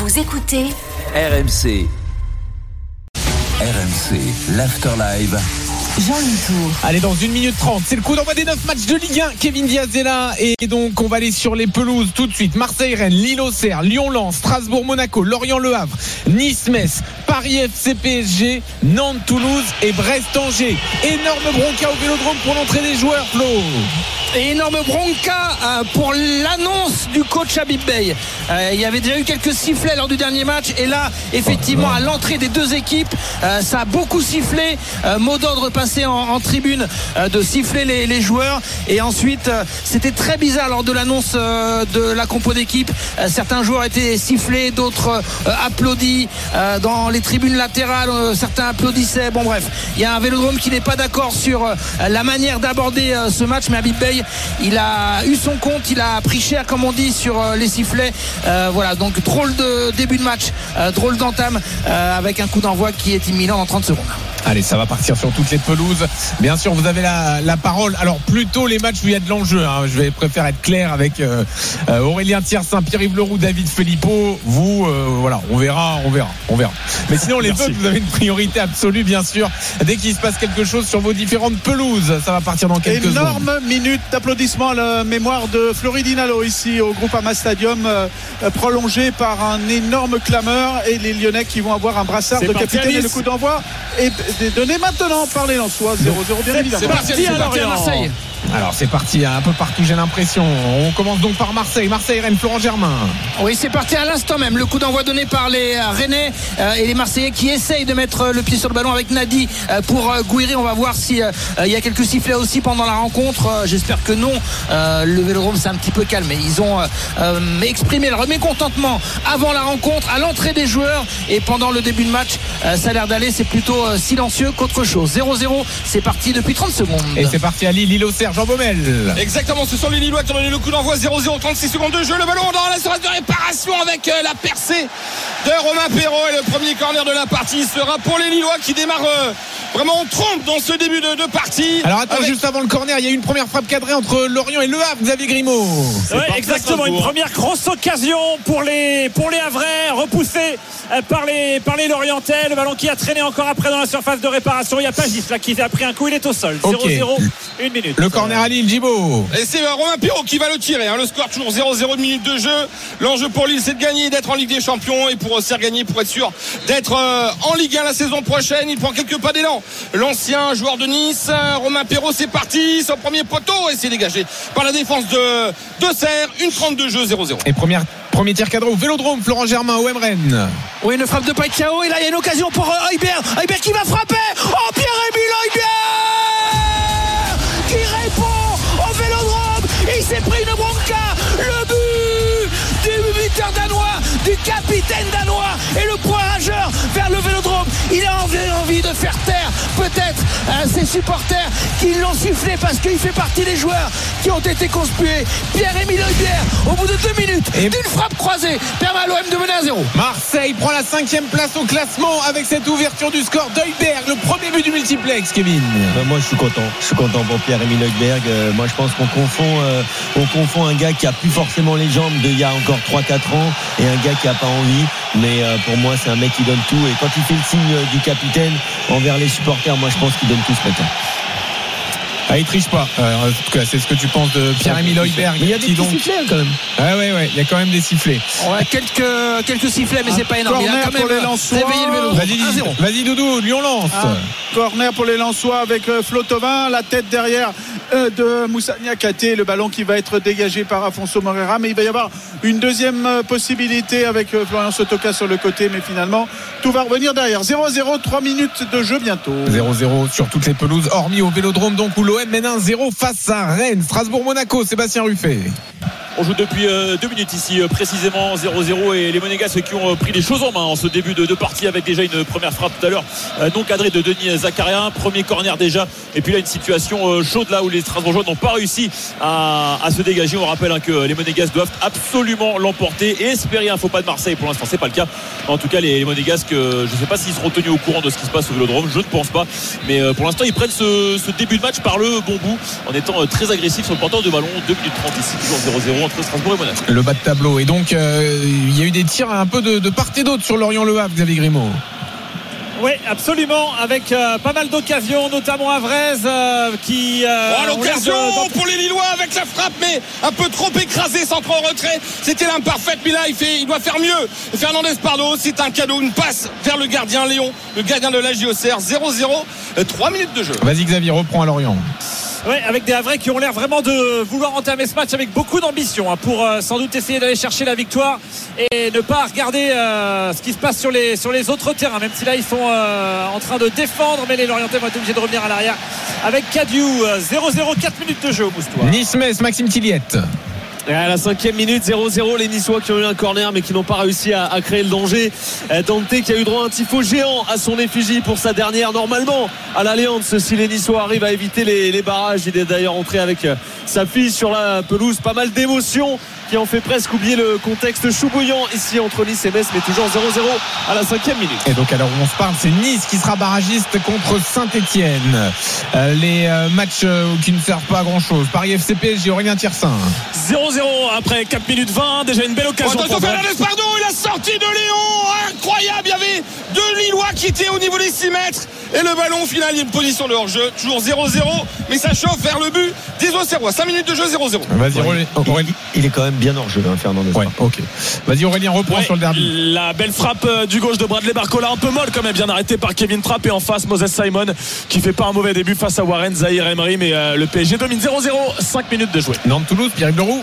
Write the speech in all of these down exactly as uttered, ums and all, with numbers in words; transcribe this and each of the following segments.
Vous écoutez R M C. R M C, l'Afterlive. Jean-Louis Tour. Allez, dans une minute trente, c'est le coup d'envoi des neuf matchs de Ligue un. Kevin Diaz est là et donc on va aller sur les pelouses tout de suite. Marseille-Rennes, Lille-Auxerre, Lyon-Lens, Strasbourg-Monaco, Lorient-Le Havre, Nice-Metz, Paris-F C P S G, Nantes-Toulouse et Brest-Angers. Énorme bronca au Vélodrome pour l'entrée des joueurs, Flo. Et énorme bronca pour l'annonce du coach Habib Beye. Euh, il y avait déjà eu quelques sifflets lors du dernier match et là effectivement à l'entrée des deux équipes euh, ça a beaucoup sifflé. euh, mot d'ordre passé en, en tribune euh, de siffler les, les joueurs et ensuite euh, c'était très bizarre lors de l'annonce euh, de la compo d'équipe. euh, certains joueurs étaient sifflés, d'autres euh, applaudis euh, dans les tribunes latérales. euh, certains applaudissaient. Bon bref, il y a un Vélodrome qui n'est pas d'accord sur euh, la manière d'aborder euh, ce match, mais Habib Beye il a eu son compte, il a pris cher comme on dit sur euh, les sifflets. euh, voilà, donc drôle de début de match, euh, drôle d'entame euh, avec un coup d'envoi qui est imminent dans trente secondes. Allez, ça va partir sur toutes les pelouses. Bien sûr, vous avez la, la parole. Alors, plutôt les matchs où il y a de l'enjeu. Hein. Je vais préférer être clair avec euh, euh, Aurélien Thiersin, Pierre-Yves Leroux, David Filippo. Vous, euh, voilà, on verra, on verra, on verra. Mais sinon, les autres, vous avez une priorité absolue, bien sûr. Dès qu'il se passe quelque chose sur vos différentes pelouses, ça va partir dans quelques Énorme secondes. Énorme minute d'applaudissements à la mémoire de Floridinalo ici au Groupama Stadium, euh, prolongé par un énorme clameur et les Lyonnais qui vont avoir un brassard c'est de capitaine et le coup d'envoi est donné maintenant par les Lensois. zéro zéro bien évidemment. C'est parti, c'est parti à Marseille. Alors c'est parti un peu partout, j'ai l'impression. On commence donc par Marseille, Marseille-Rennes, Florent Germain. Oui, c'est parti à l'instant même. Le coup d'envoi donné par les Rennais euh, et les Marseillais qui essayent de mettre le pied sur le ballon avec Nadi euh, pour euh, Gouiri. On va voir si euh, il y a quelques sifflets aussi pendant la rencontre. Euh, j'espère que non. Euh, le Vélodrome c'est un petit peu calme, mais ils ont euh, euh, exprimé leur mécontentement avant la rencontre, à l'entrée des joueurs et pendant le début de match. Euh, ça a l'air d'aller, c'est plutôt euh, silencieux qu'autre chose. zéro zéro, c'est parti depuis trente secondes. Et c'est parti à Lille, Lille-Auxerre, Jean Baumel. Exactement, ce sont les Lillois qui ont donné le coup d'envoi. Zéro zéro, trente-six secondes de jeu. Le ballon dans la surface de réparation avec euh, la percée de Romain Perrault. Et le premier corner de la partie sera pour les Lillois qui démarrent euh, vraiment en trompe dans ce début de, de partie. Alors attends, avec... juste avant le corner, il y a eu une première frappe cadrée entre Lorient et Le Havre, Xavier Grimaud. Ouais, exactement, une première grosse occasion pour les, pour les Havrais, repoussé par les, par les Lorientais. Le ballon qui a traîné encore après dans la surface de réparation. Il n'y a pas Gis là qui a pris un coup, il est au sol. zéro zéro, okay. une minute. Le corner à Lille, Gibaud. Et c'est Romain Perrault qui va le tirer. Hein. Le score toujours zéro zéro, une minute de jeu. L'enjeu pour Lille, c'est de gagner, d'être en Ligue des Champions. Et pour Serre gagner, pour être sûr d'être euh, en Ligue un la saison prochaine. Il prend quelques pas d'élan. L'ancien joueur de Nice, Romain Perrault, c'est parti. Son premier poteau et c'est dégagé par la défense de, de Serre. Une trente de jeu, zéro zéro. Et première, premier tir cadré au Vélodrome, Florent Germain, O M Rennes. Oui, une frappe de Pacquiao. Et là, il y a une occasion pour euh, Højbjerg. Højbjerg qui va frapper. Oh, Pierre-Emile Højbjerg qui répond au Vélodrome. Il s'est pris une bronca. Le but du buteur danois, du capitaine danois et le point rageur vers le Vélodrome. Il a envie, envie de faire taire peut-être euh, ses supporters qui l'ont sifflé parce qu'il fait partie des joueurs qui ont été conspués. Pierre-Emile Højbjerg au bout de deux minutes et d'une frappe croisée permet à l'O M de mener à zéro. Marseille prend la cinquième place au classement avec cette ouverture du score d'Højbjerg, le premier but du multiplex. Kevin, ben moi je suis content je suis content pour Pierre-Emile Højbjerg. euh, moi je pense qu'on confond euh, on confond un gars qui a plus forcément les jambes d'il y a encore trois quatre ans et un gars qui a pas envie, mais euh, pour moi c'est un mec qui donne tout et quand il fait le signe du capitaine envers les supporters, moi je pense qu'il donne tout ce matin. Ah, il triche pas. Euh, en tout cas, c'est ce que tu penses de Pierre-Emile Højbjerg. Mais il y a des petits donc... sifflets quand même. Ah ouais, ouais, il y a quand même des sifflets. Ouais, quelques, quelques sifflets, mais c'est pas énorme. Il a quand même réveillé le Vélodrome. Vas-y, vas-y Doudou, Lyon-Lens. Ah, corner pour les Lensois avec euh, Flo Thauvin, la tête derrière euh, de Moussa Niakhaté, le ballon qui va être dégagé par Afonso Moreira, mais il va y avoir une deuxième euh, possibilité avec euh, Florian Sotoka sur le côté, mais finalement tout va revenir derrière. zéro zéro, trois minutes de jeu bientôt. zéro zéro sur toutes les pelouses, hormis au Vélodrome donc où l'O M mène un zéro face à Rennes. Strasbourg-Monaco, Sébastien Ruffet. On joue depuis euh, deux minutes ici euh, précisément zéro zéro et les Monégasques qui ont euh, pris les choses en main en ce début de, de partie avec déjà une première frappe tout à l'heure euh, non cadrée de Denis Zakaria, premier corner déjà et puis là une situation euh, chaude là où les Strasbourgeois n'ont pas réussi à, à se dégager. On rappelle hein, que les Monégasques doivent absolument l'emporter et espérer un faux pas de Marseille. Pour l'instant c'est pas le cas. En tout cas les, les Monégasques euh, je ne sais pas s'ils seront tenus au courant de ce qui se passe au Vélodrome, je ne pense pas, mais euh, pour l'instant ils prennent ce, ce début de match par le bon bout en étant euh, très agressifs sur le porteur de ballon. Deux minutes trente ici toujours zéro zéro. entre Strasbourg et Monaco. Le bas de tableau. Et donc, euh, il y a eu des tirs un peu de, de part et d'autre sur Lorient-Le Havre, Xavier Grimaud. Oui, absolument, avec euh, pas mal d'occasions, notamment à Vraise euh, qui. Euh, oh, l'occasion de... pour les Lillois avec la frappe, mais un peu trop écrasé, centre en retrait. C'était l'imparfaite, mais là il, fait, il doit faire mieux. Fernandez Pardo, c'est un cadeau, une passe vers le gardien Léon, le gardien de l'A J O C R. zéro zéro, trois minutes de jeu. Vas-y Xavier, reprends à Lorient. Oui, avec des Havrais qui ont l'air vraiment de vouloir entamer ce match avec beaucoup d'ambition hein, pour euh, sans doute essayer d'aller chercher la victoire et ne pas regarder euh, ce qui se passe sur les, sur les autres terrains, même si là ils sont euh, en train de défendre, mais les Lorientais vont être obligés de revenir à l'arrière avec Cadieux. zéro zéro, quatre minutes de jeu au Moustoir. Nice-Metz, Maxime Tilliette. Et à la cinquième minute, zéro zéro, les Niçois qui ont eu un corner mais qui n'ont pas réussi à, à créer le danger. Dante qui a eu droit à un tifo géant à son effigie pour sa dernière normalement à l'Alliance. Si les Niçois arrivent à éviter les, les barrages, il est d'ailleurs entré avec sa fille sur la pelouse. Pas mal d'émotions qui ont fait presque oublier le contexte chou bouillant ici entre Nice et Metz, mais toujours zéro zéro à la cinquième minute. Et donc à l'heure où on se parle, c'est Nice qui sera barragiste contre Saint-Etienne. Euh, les euh, matchs euh, qui ne servent pas à grand chose. Paris F C P S G, Aurélien Thiersin. zéro zéro après quatre minutes vingt, déjà une belle occasion. Attention, Fernandez Pardo, il a sorti de Léon, incroyable, il y avait deux Lillois qui étaient au niveau des six mètres et le ballon au final il y a une position de hors-jeu, toujours zéro zéro, mais ça chauffe vers le but des Auxerrois. cinq minutes de jeu, zéro zéro. Vas-y ouais, Aurélien. Il, il est quand même bien hors jeu hein, Fernandez. Ouais, ok. Vas-y Aurélien, reprends ouais, sur le derby. La belle frappe du gauche de Bradley Barcola, un peu molle quand même, bien arrêté par Kevin Trapp, et en face Moses Simon qui fait pas un mauvais début face à Warren Zahir Emery, mais euh, le P S G domine zéro zéro, cinq minutes de jouer. Nantes-Toulouse, Pierre-Yves Leroux.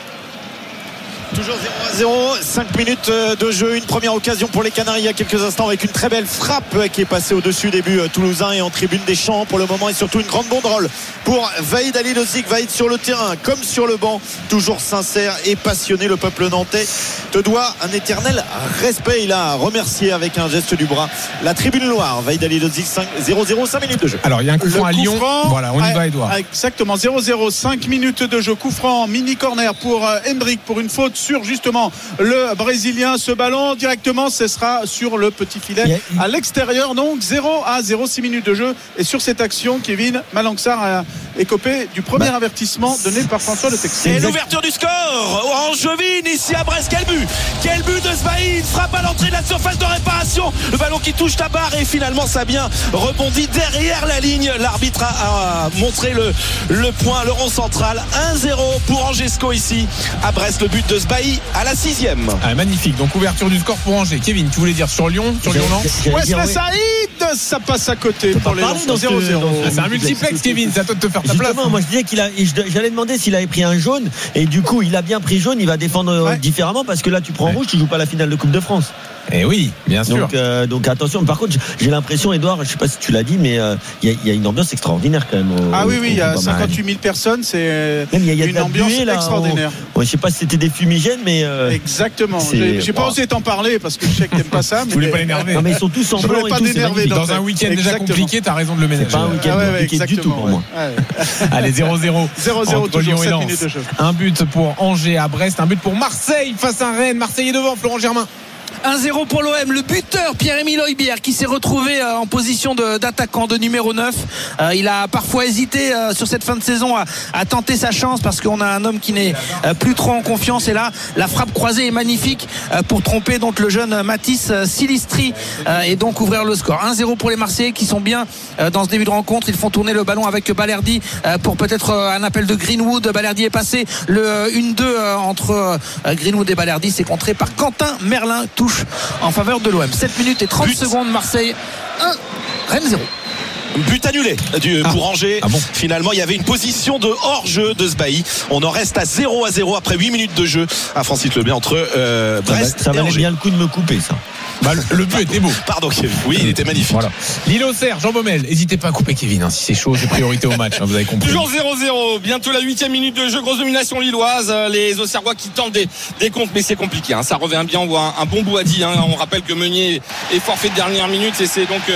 Toujours zéro à zéro, cinq minutes de jeu, une première occasion pour les Canaries il y a quelques instants avec une très belle frappe qui est passée au-dessus des buts toulousains et en tribune des Champs pour le moment, et surtout une grande banderole pour Vaïd Alilozic. Vaïd sur le terrain comme sur le banc, toujours sincère et passionné. Le peuple nantais te doit un éternel respect. Il a remercié avec un geste du bras la tribune Loire. Vaïd Alilozic, zéro zéro, cinq minutes de jeu. Alors il y a un coup franc à coup Lyon. Franc, voilà, on y va Edouard. Exactement, zéro zéro, cinq minutes de jeu, coup franc, mini corner pour Hendrick pour une faute sur justement le Brésilien. Ce ballon directement, ce sera sur le petit filet a... à l'extérieur. Donc zéro à zéro, six minutes de jeu. Et sur cette action, Kevin Malangsar a écopé du premier bah, avertissement donné par François Le Texier. Et l'ouverture du score Angevine ici à Brest. Quel but Quel but de Sbaï, une frappe à l'entrée de la surface de réparation, le ballon qui touche la barre et finalement ça a bien rebondi derrière la ligne. L'arbitre a, a montré le, le point, le rond central. Un zéro pour Angesco ici à Brest. Le but de Sbaï à la sixième. Ah, magnifique, donc ouverture du score pour Angers. Kevin, tu voulais dire sur Lyon, sur Lyon Lens? Wesley Saïd, ça passe à côté pour les Lens. zéro zéro. C'est un multiplex, Kevin, c'est à toi de te faire ta place. Justement, moi je disais qu'il a, j'allais demander s'il avait pris un jaune, et du coup il a bien pris jaune. Il va défendre ouais. différemment, parce que là tu prends ouais. rouge, tu joues pas la finale de Coupe de France. Eh oui, bien sûr. Donc, euh, donc attention. Par contre, j'ai l'impression, Edouard, je sais pas si tu l'as dit, mais il euh, y, y a une ambiance extraordinaire quand même. Au, ah oui, oui, il y a cinquante-huit mille personnes, c'est même, y a, y a une ambiance buée, là, extraordinaire. On, ouais, je sais pas si c'était des fumigènes, mais euh, exactement. J'ai, j'ai pas osé t'en parler parce que je sais que t'aimes pas ça. Mais je voulais pas l'énerver. Non, mais ils sont tous en blanc et tout. C'est dans un week-end déjà compliqué, t'as raison de le ménager. C'est pas un week-end ah ouais, compliqué ouais, du tout pour moi. Ouais. Allez, zéro zéro. zéro zéro entre Lyon et Lens. Un but pour Angers à Brest, un but pour Marseille face à Rennes. Marseille est devant, Florent Germain. un zéro pour l'O M. Le buteur Pierre-Emile Højbjerg qui s'est retrouvé euh, en position de, d'attaquant de numéro neuf. Euh, il a parfois hésité euh, sur cette fin de saison à, à tenter sa chance parce qu'on a un homme qui n'est euh, plus trop en confiance. Et là, la frappe croisée est magnifique euh, pour tromper donc le jeune Mathis euh, Silistri euh, et donc ouvrir le score. un zéro pour les Marseillais qui sont bien euh, dans ce début de rencontre. Ils font tourner le ballon avec Balerdi euh, pour peut-être euh, un appel de Greenwood. Balerdi est passé. Le euh, un deux euh, entre euh, Greenwood et Balerdi, c'est contré par Quentin Merlin. Touche en faveur de l'O M. sept minutes et trente but. Secondes. Marseille un, Rennes zéro. But annulé du, ah. pour Angers. Ah bon. Finalement, il y avait une position de hors-jeu de Sbaï. On en reste à zéro à zéro après huit minutes de jeu à Francis Leblanc entre euh, Brest ça va, ça et valait Angers. Bien le coup de me couper ça. Bah, le, le but était beau. Pardon Kevin. Oui, il était magnifique. Voilà. Lille Auxerre, Jean Baumel. N'hésitez pas à couper Kevin hein, si c'est chaud, c'est priorité au match. Hein, vous avez compris. Toujours zéro zéro. Bientôt la huitième minute de jeu. Grosse domination lilloise. Les Auxerrois qui tentent des, des comptes, mais c'est compliqué. Hein. Ça revient bien. On voit un, un bon Boadi. Hein. On rappelle que Meunier est forfait de dernière minute et c'est donc euh,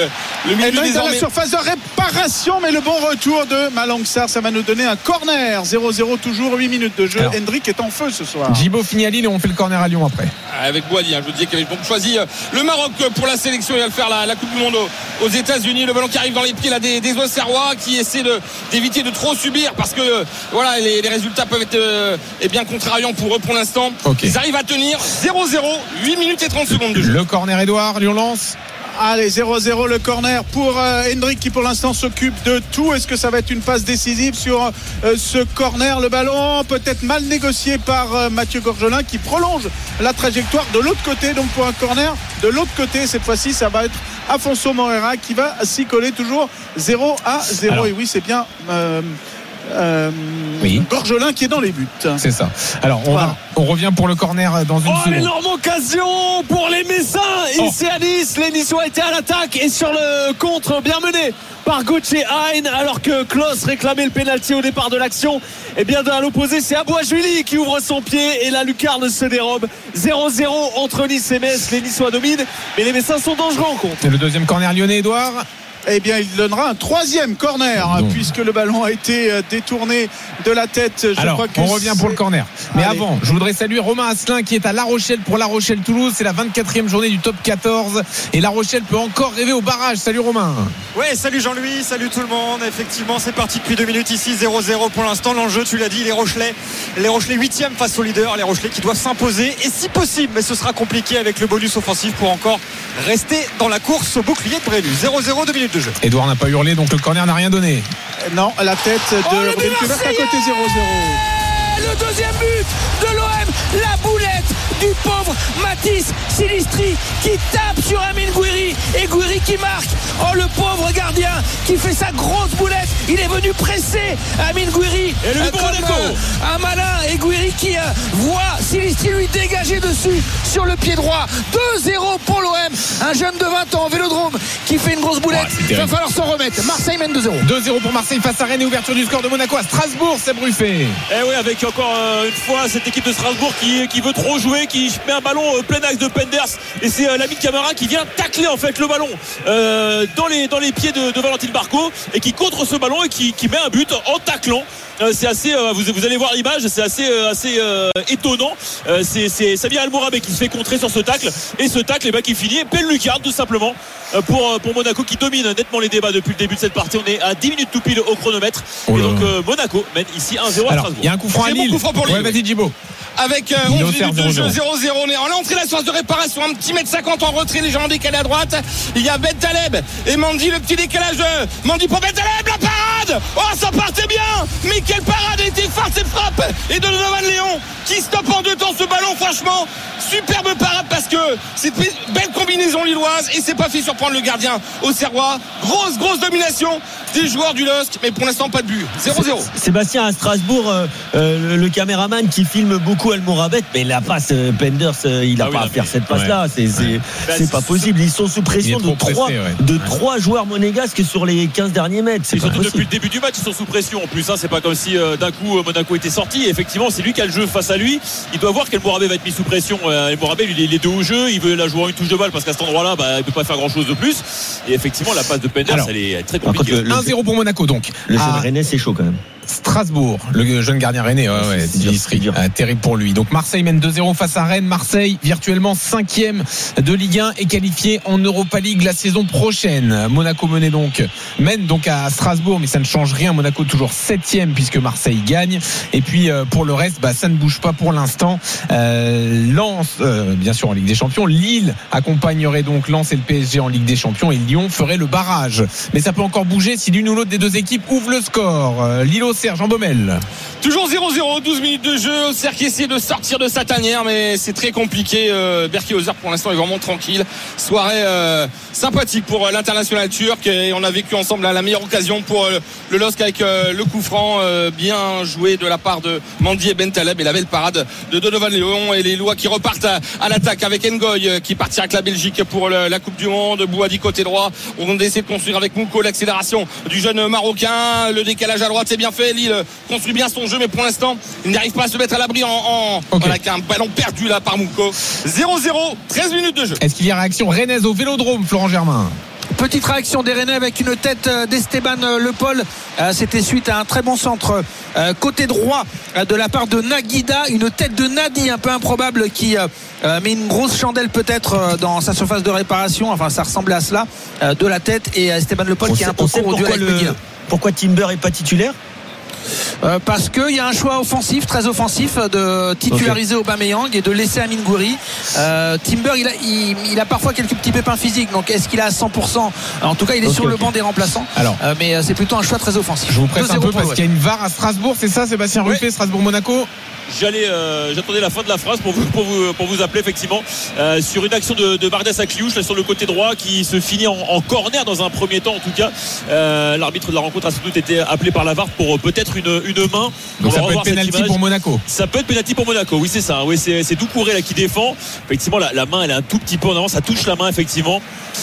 le milieu Hendrick dans la désormais. surface de réparation, mais le bon retour de Malang Sarr, ça va nous donner un corner. zéro zéro toujours, huit minutes de jeu. Alors, Hendrick est en feu ce soir. Djibo finit à Lille et on fait le corner à Lyon après. Avec Boadi, hein, je vous disais qu'il avait donc choisi le Maroc pour la sélection. Il va le faire la, la Coupe du Monde aux, aux États-Unis. Le ballon qui arrive dans les pieds là, des, des Auxerrois qui essaient de, d'éviter de trop subir parce que voilà, les, les résultats peuvent être euh, eh bien contrariants pour eux pour l'instant. Okay. Ils arrivent à tenir zéro zéro, huit minutes et trente secondes de jeu. Le corner, Edouard, Lyon lance. Allez, zéro zéro le corner pour euh, Hendrick qui pour l'instant s'occupe de tout. Est-ce que ça va être une passe décisive sur euh, ce corner? Le ballon peut-être mal négocié par euh, Mathieu Gorgelin qui prolonge la trajectoire de l'autre côté. Donc pour un corner de l'autre côté, cette fois-ci ça va être Afonso Moreira qui va s'y coller, toujours zéro à zéro. Alors, et oui, c'est bien euh, euh, oui. Gorgelin qui est dans les buts. C'est ça. Alors on, voilà. va, on revient pour le corner dans une oh, seconde. Énorme occasion pour les Messins ici oh. à Nice. Les Niçois étaient à l'attaque et sur le contre, bien mené par Gauthier Hein, alors que Klos réclamait le pénalty au départ de l'action. Et bien à l'opposé, c'est Abouajuli qui ouvre son pied et la lucarne se dérobe. zéro zéro entre Nice et Metz. Les Niçois dominent, mais les Messins sont dangereux en contre. Et le deuxième corner lyonnais, Edouard. Eh bien, il donnera un troisième corner hein, puisque le ballon a été détourné de la tête. Je Alors, crois que on revient pour le corner. Mais Allez. avant, je voudrais saluer Romain Asselin qui est à La Rochelle pour La Rochelle-Toulouse. C'est la vingt-quatrième journée du top quatorze et La Rochelle peut encore rêver au barrage. Salut Romain. Ouais, salut Jean-Louis, salut tout le monde. Effectivement, c'est parti depuis deux minutes ici, zéro zéro pour l'instant. L'enjeu, tu l'as dit, les Rochelais, les Rochelais huitième face aux leaders, les Rochelais qui doivent s'imposer et si possible, mais ce sera compliqué avec le bonus offensif pour encore rester dans la course au bouclier de Brélu. zéro zéro, deux minutes de jeu. Edouard n'a pas hurlé, donc le corner n'a rien donné. Non, la tête de oh, Ruben Kubert à côté zéro zéro. Le deuxième but de l'O M, la boulette du pauvre Mathis Silistri qui tape sur Amine Gouiri et Gouiri qui marque. Oh, le pauvre gardien qui fait sa grosse boulette, il est venu presser Amine Gouiri et le euh, comme euh, un malin, et Gouiri qui euh, voit Silistri lui dégager dessus sur le pied droit. Deux zéro pour l'O M, un jeune de vingt ans au Vélodrome qui fait une grosse boulette. Ouais, il va falloir s'en remettre. Marseille mène deux zéro. deux zéro pour Marseille face à Rennes et ouverture du score de Monaco à Strasbourg. C'est Bruffet. Et oui, avec encore euh, une fois cette équipe de Strasbourg qui, qui veut trop jouer, qui met un ballon euh, plein axe de Penders et c'est euh, l'ami de Camara qui vient tacler en fait le ballon euh, dans, les, dans les pieds de, de Valentine Barco et qui contre ce ballon et qui, qui met un but en taclant. Euh, c'est assez, euh, vous, vous allez voir l'image, c'est assez, euh, assez euh, étonnant. Euh, c'est, c'est Samir Almourabé qui se fait contrer sur ce tacle et ce tacle, eh ben, qui finit belle lucarne tout simplement euh, pour, pour Monaco qui domine nettement les débats depuis le début de cette partie. On est à dix minutes tout pile au chronomètre. Oh et donc euh, Monaco mène ici un zéro à Strasbourg. Il y a un coup franc à Lille. Ouais, vas-y Djibo. Avec euh, onze minutes de jeu, zéro zéro. On est en entrée la surface de réparation, un petit mètre cinquante en retrait, légèrement décalé à droite. Il y a Ben Taleb et Mandy, le petit décalage de Mandy pour Ben Taleb, la parade. Oh, ça partait bien, mais quelle parade, elle était farce cette frappe et de Donovan Léon qui stoppe en deux temps ce ballon. Franchement, superbe parade parce que c'est une belle combinaison lilloise et c'est pas fait surprendre le gardien Auxerrois. Grosse grosse domination des joueurs du L O S C, mais pour l'instant pas de but. zéro zéro. Sébastien à Strasbourg, euh, euh, le caméraman qui filme beaucoup Almourabet, mais la passe euh, Penders, euh, il n'a ah oui, pas à faire cette passe-là. Ouais. C'est, c'est, ouais. c'est bah, pas possible. Ils sont sous pression de trois, pressé, ouais. de trois joueurs monégasques sur les quinze derniers mètres. C'est et pas surtout possible. Depuis le début du match, ils sont sous pression. En plus, hein, c'est pas comme si euh, d'un coup Monaco était sorti. Et effectivement, c'est lui qui a le jeu face à lui. Il doit voir qu'Elmourabé va être mis sous pression. Euh, Elmourabé, lui, il est deux au jeu. Il veut la jouer en une touche de balle parce qu'à cet endroit-là, bah, il peut pas faire grand-chose de plus. Et effectivement, la passe de Penders, Alors, elle est très compliquée. un zéro pour Monaco donc. Le jeune Rennais, c'est chaud quand même. Strasbourg, le jeune gardien rennais, ouais, ouais, c'est, dur, c'est dur. Euh, terrible pour lui. Donc Marseille mène deux zéro face à Rennes. Marseille, virtuellement cinquième de Ligue un et qualifié en Europa League la saison prochaine. Monaco menait donc, mène donc à Strasbourg, mais ça ne change rien. Monaco toujours septième puisque Marseille gagne. Et puis euh, pour le reste, bah, ça ne bouge pas pour l'instant. Euh, Lens, euh, bien sûr en Ligue des Champions. Lille accompagnerait donc Lens et le P S G en Ligue des Champions et Lyon ferait le barrage. Mais ça peut encore bouger si l'une ou l'autre des deux équipes ouvre le score. Euh, Lille Serge Baumel. Toujours zéro zéro, douze minutes de jeu. Auxerre qui essaie de sortir de sa tanière, mais c'est très compliqué. Euh, Berkay Özer pour l'instant est vraiment tranquille. Soirée euh, sympathique pour euh, l'international turc et on a vécu ensemble la, la meilleure occasion pour euh, le L O S C avec euh, le coup franc euh, bien joué de la part de Mandy et Ben Taleb et la belle parade de Donovan Léon et les Lois qui repartent à, à l'attaque avec Ngoy euh, qui partira avec la Belgique pour le, la Coupe du Monde. Bouhadi côté droit. On essaie de construire avec Mouko l'accélération du jeune Marocain. Le décalage à droite, c'est bien fait. Lille construit bien son jeu, mais pour l'instant il n'arrive pas à se mettre à l'abri en, en okay. Voilà, avec un ballon perdu là par Mouko. Zéro zéro, treize minutes de jeu. Est-ce qu'il y a réaction rennaise au Vélodrome, Florent Germain? petite réaction des Rennais avec une tête d'Esteban Le Paul. C'était suite à un très bon centre côté droit de la part de Naguida, une tête de Nadi un peu improbable qui met une grosse chandelle peut-être dans sa surface de réparation. Enfin, ça ressemblait à cela, de la tête, et Esteban Le Paul on qui est un peu court au duel avec Medina. Pourquoi Timber est pas titulaire? Euh, parce qu'il y a un choix offensif, très offensif, de titulariser okay. Aubameyang et de laisser Amine Gouiri. euh, Timber il a, il, il a parfois quelques petits pépins physiques, donc est-ce qu'il est à cent pour cent? En tout cas il est okay, sur okay. le banc des remplaçants. Alors, euh, mais euh, c'est plutôt un choix très offensif. Je vous presse un peu parce qu'il y a une V A R à Strasbourg, c'est ça Sébastien Ruffet? Oui. Strasbourg-Monaco. J'allais, euh, j'attendais la fin de la phrase pour vous, pour vous, pour vous appeler effectivement euh, sur une action de, de Bardas Akliouche là sur le côté droit qui se finit en, en corner dans un premier temps en tout cas. Euh, l'arbitre de la rencontre a sans doute été appelé par la V A R pour peut-être une, une main. Donc ça peut être pénalty pour Monaco. Ça peut être pénalty pour Monaco, oui c'est ça. Oui, c'est, c'est Doucouré là qui défend. Effectivement la, la main elle est un tout petit peu en avant, ça touche la main effectivement.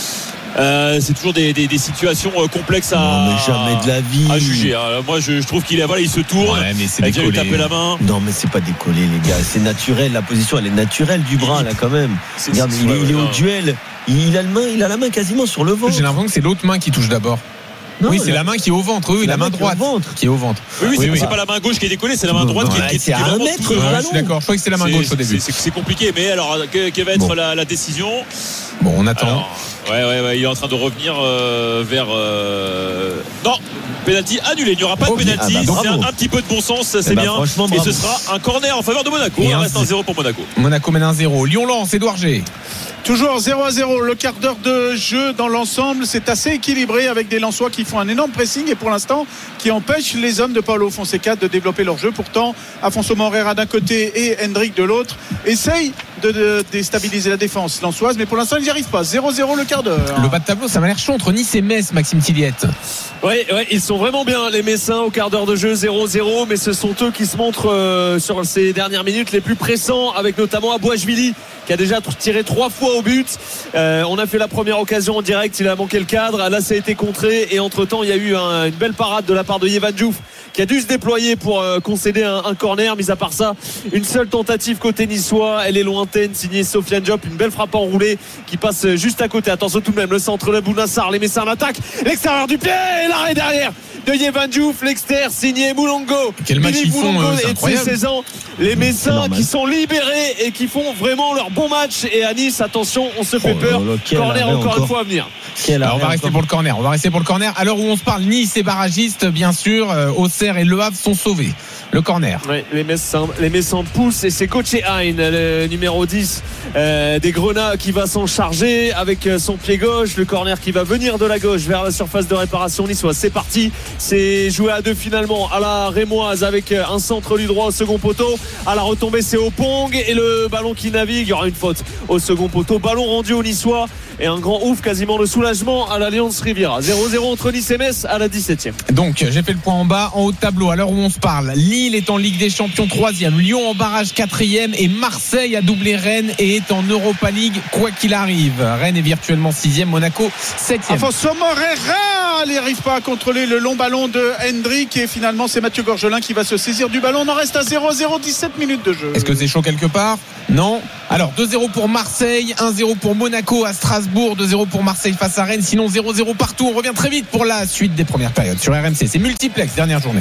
Euh, c'est toujours des, des, des situations euh, complexes à, non, mais jamais de la vie. à juger. Hein. Moi, je, je trouve qu'il est, voilà, il se tourne. Ouais, mais c'est il a lui tapé la main. Non, mais c'est pas décollé, les gars. C'est naturel. La position, elle est naturelle du bras, là, quand même. C'est, Regarde, c'est, il, ouais, il est ouais, au duel. Il a, le main, il a la main quasiment sur le ventre. J'ai l'impression que c'est l'autre main qui touche d'abord. Non, oui, c'est la, la main qui est au ventre. Oui, la, la main, main droite qui est au ventre. Oui, oui, oui, c'est, oui. c'est pas la main gauche qui est décollée, c'est la main droite non, qui, ouais, qui, qui est à un mètre. Ouais, je suis d'accord. Je crois que c'est la main c'est, gauche au début. C'est, c'est, c'est compliqué, mais alors quelle que va être bon. la, la décision? Bon, on attend. Alors, ouais, ouais, ouais, il est en train de revenir euh, vers. Euh... Non, pénalty annulé. Il n'y aura pas okay. de pénalty. Ah bah, c'est un, un petit peu de bon sens, c'est eh bah, bien. Et ce sera un corner en faveur de Monaco. Et il reste un zéro pour Monaco. Monaco mène un zéro. Lyon-Lens, Édouard G. Toujours zéro à zéro, le quart d'heure de jeu dans l'ensemble, c'est assez équilibré avec des Lensois qui font un énorme pressing et pour l'instant qui empêchent les hommes de Paulo Fonseca de développer leur jeu. Pourtant, Afonso Moreira d'un côté et Hendrick de l'autre essayent de, de déstabiliser la défense lensoise, mais pour l'instant ils n'y arrivent pas. zéro zéro le quart d'heure. Le bas de tableau, ça m'a l'air chaud entre Nice et Metz, Maxime Tilliette. Oui, ouais, ils sont vraiment bien les Messins au quart d'heure de jeu, zéro zéro, mais ce sont eux qui se montrent euh, sur ces dernières minutes les plus pressants, avec notamment Abouachvili qui a déjà tiré trois fois au but. Euh, on a fait la première occasion en direct, il a manqué le cadre, là ça a été contré et entre temps il y a eu un, une belle parade de la part de Yevan Diouf qui a dû se déployer pour euh, concéder un, un corner. Mis à part ça, une seule tentative côté niçois, elle est lointaine, signée Sofiane Diop, une belle frappe enroulée qui passe juste à côté. Attention tout de même, le centre de Bounassar, les Messins en attaque, l'extérieur du pied et l'arrêt derrière de Yevan Diouf, l'extérieur signé Moulongo. Quel match ils font, euh, c'est incroyable. Et de ses seize ans, les Messins qui sont libérés et qui font vraiment leur bon match. Et à Nice, attention, on se fait oh, peur. Corner encore, encore une fois à venir. Alors, on va rester pour le corner. On va rester pour le corner. À l'heure où on se parle, Nice est barragiste, bien sûr. Euh, Auxerre et Le Havre sont sauvés. Le corner. Oui, les Messins, les Messins poussent et c'est Coach Hein, le numéro dix euh, des Grenats, qui va s'en charger avec son pied gauche. Le corner qui va venir de la gauche vers la surface de réparation niçoise. C'est parti. C'est joué à deux finalement à la rémoise avec un centre du droit au second poteau. À la retombée, c'est Opong et le ballon qui navigue. Il y aura une faute au second poteau. Ballon rendu aux Niçois et un grand ouf, quasiment de soulagement à l'Alliance Riviera. zéro zéro entre Nice et Metz à la dix-septième. Donc j'ai fait le point en bas, en haut de tableau. À l'heure où on se parle, Lille est en Ligue des Champions troisième, Lyon en barrage quatrième et Marseille a doublé Rennes et est en Europa League quoi qu'il arrive. Rennes est virtuellement sixième, Monaco septième. Afonso Moreira n'arrive pas à contrôler le long ballon de Hendrick et finalement c'est Mathieu Gorgelin qui va se saisir du ballon. On en reste à zéro zéro, dix-sept minutes de jeu. Est-ce que c'est chaud quelque part? Non. Alors deux zéro pour Marseille, un zéro pour Monaco à Strasbourg, deux zéro pour Marseille face à Rennes, sinon zéro zéro partout. On revient très vite pour la suite des premières périodes sur R M C. C'est multiplex, dernière journée.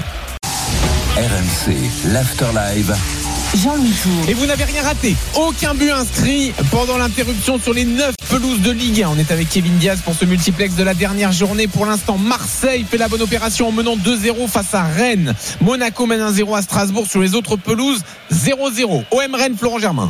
R M C, l'After Live. Jean-Louis Tour. Et vous n'avez rien raté. Aucun but inscrit pendant l'interruption sur les neuf pelouses de Ligue un. On est avec Kevin Diaz pour ce multiplex de la dernière journée. Pour l'instant, Marseille fait la bonne opération en menant deux zéro face à Rennes. Monaco mène un zéro à Strasbourg. Sur les autres pelouses, zéro zéro. O M Rennes, Florent Germain.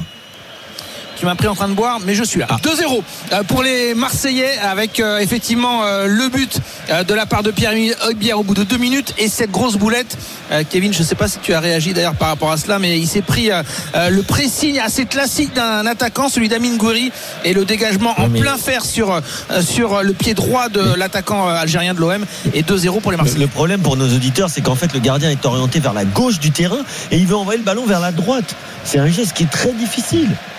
Tu m'as pris en train de boire, mais je suis là. Ah. deux zéro pour les Marseillais avec euh, effectivement euh, le but euh, de la part de Pierre-Emile Højbjerg au bout de deux minutes et cette grosse boulette. Euh, Kevin, je ne sais pas si tu as réagi d'ailleurs par rapport à cela, mais il s'est pris euh, euh, le pressing assez classique d'un attaquant, celui d'Amine Gouiri, et le dégagement non, en plein fer sur, euh, sur le pied droit de mais... l'attaquant euh, algérien de l'O M et deux zéro pour les Marseillais. Le problème pour nos auditeurs, c'est qu'en fait le gardien est orienté vers la gauche du terrain et il veut envoyer le ballon vers la droite. C'est un geste qui est très difficile.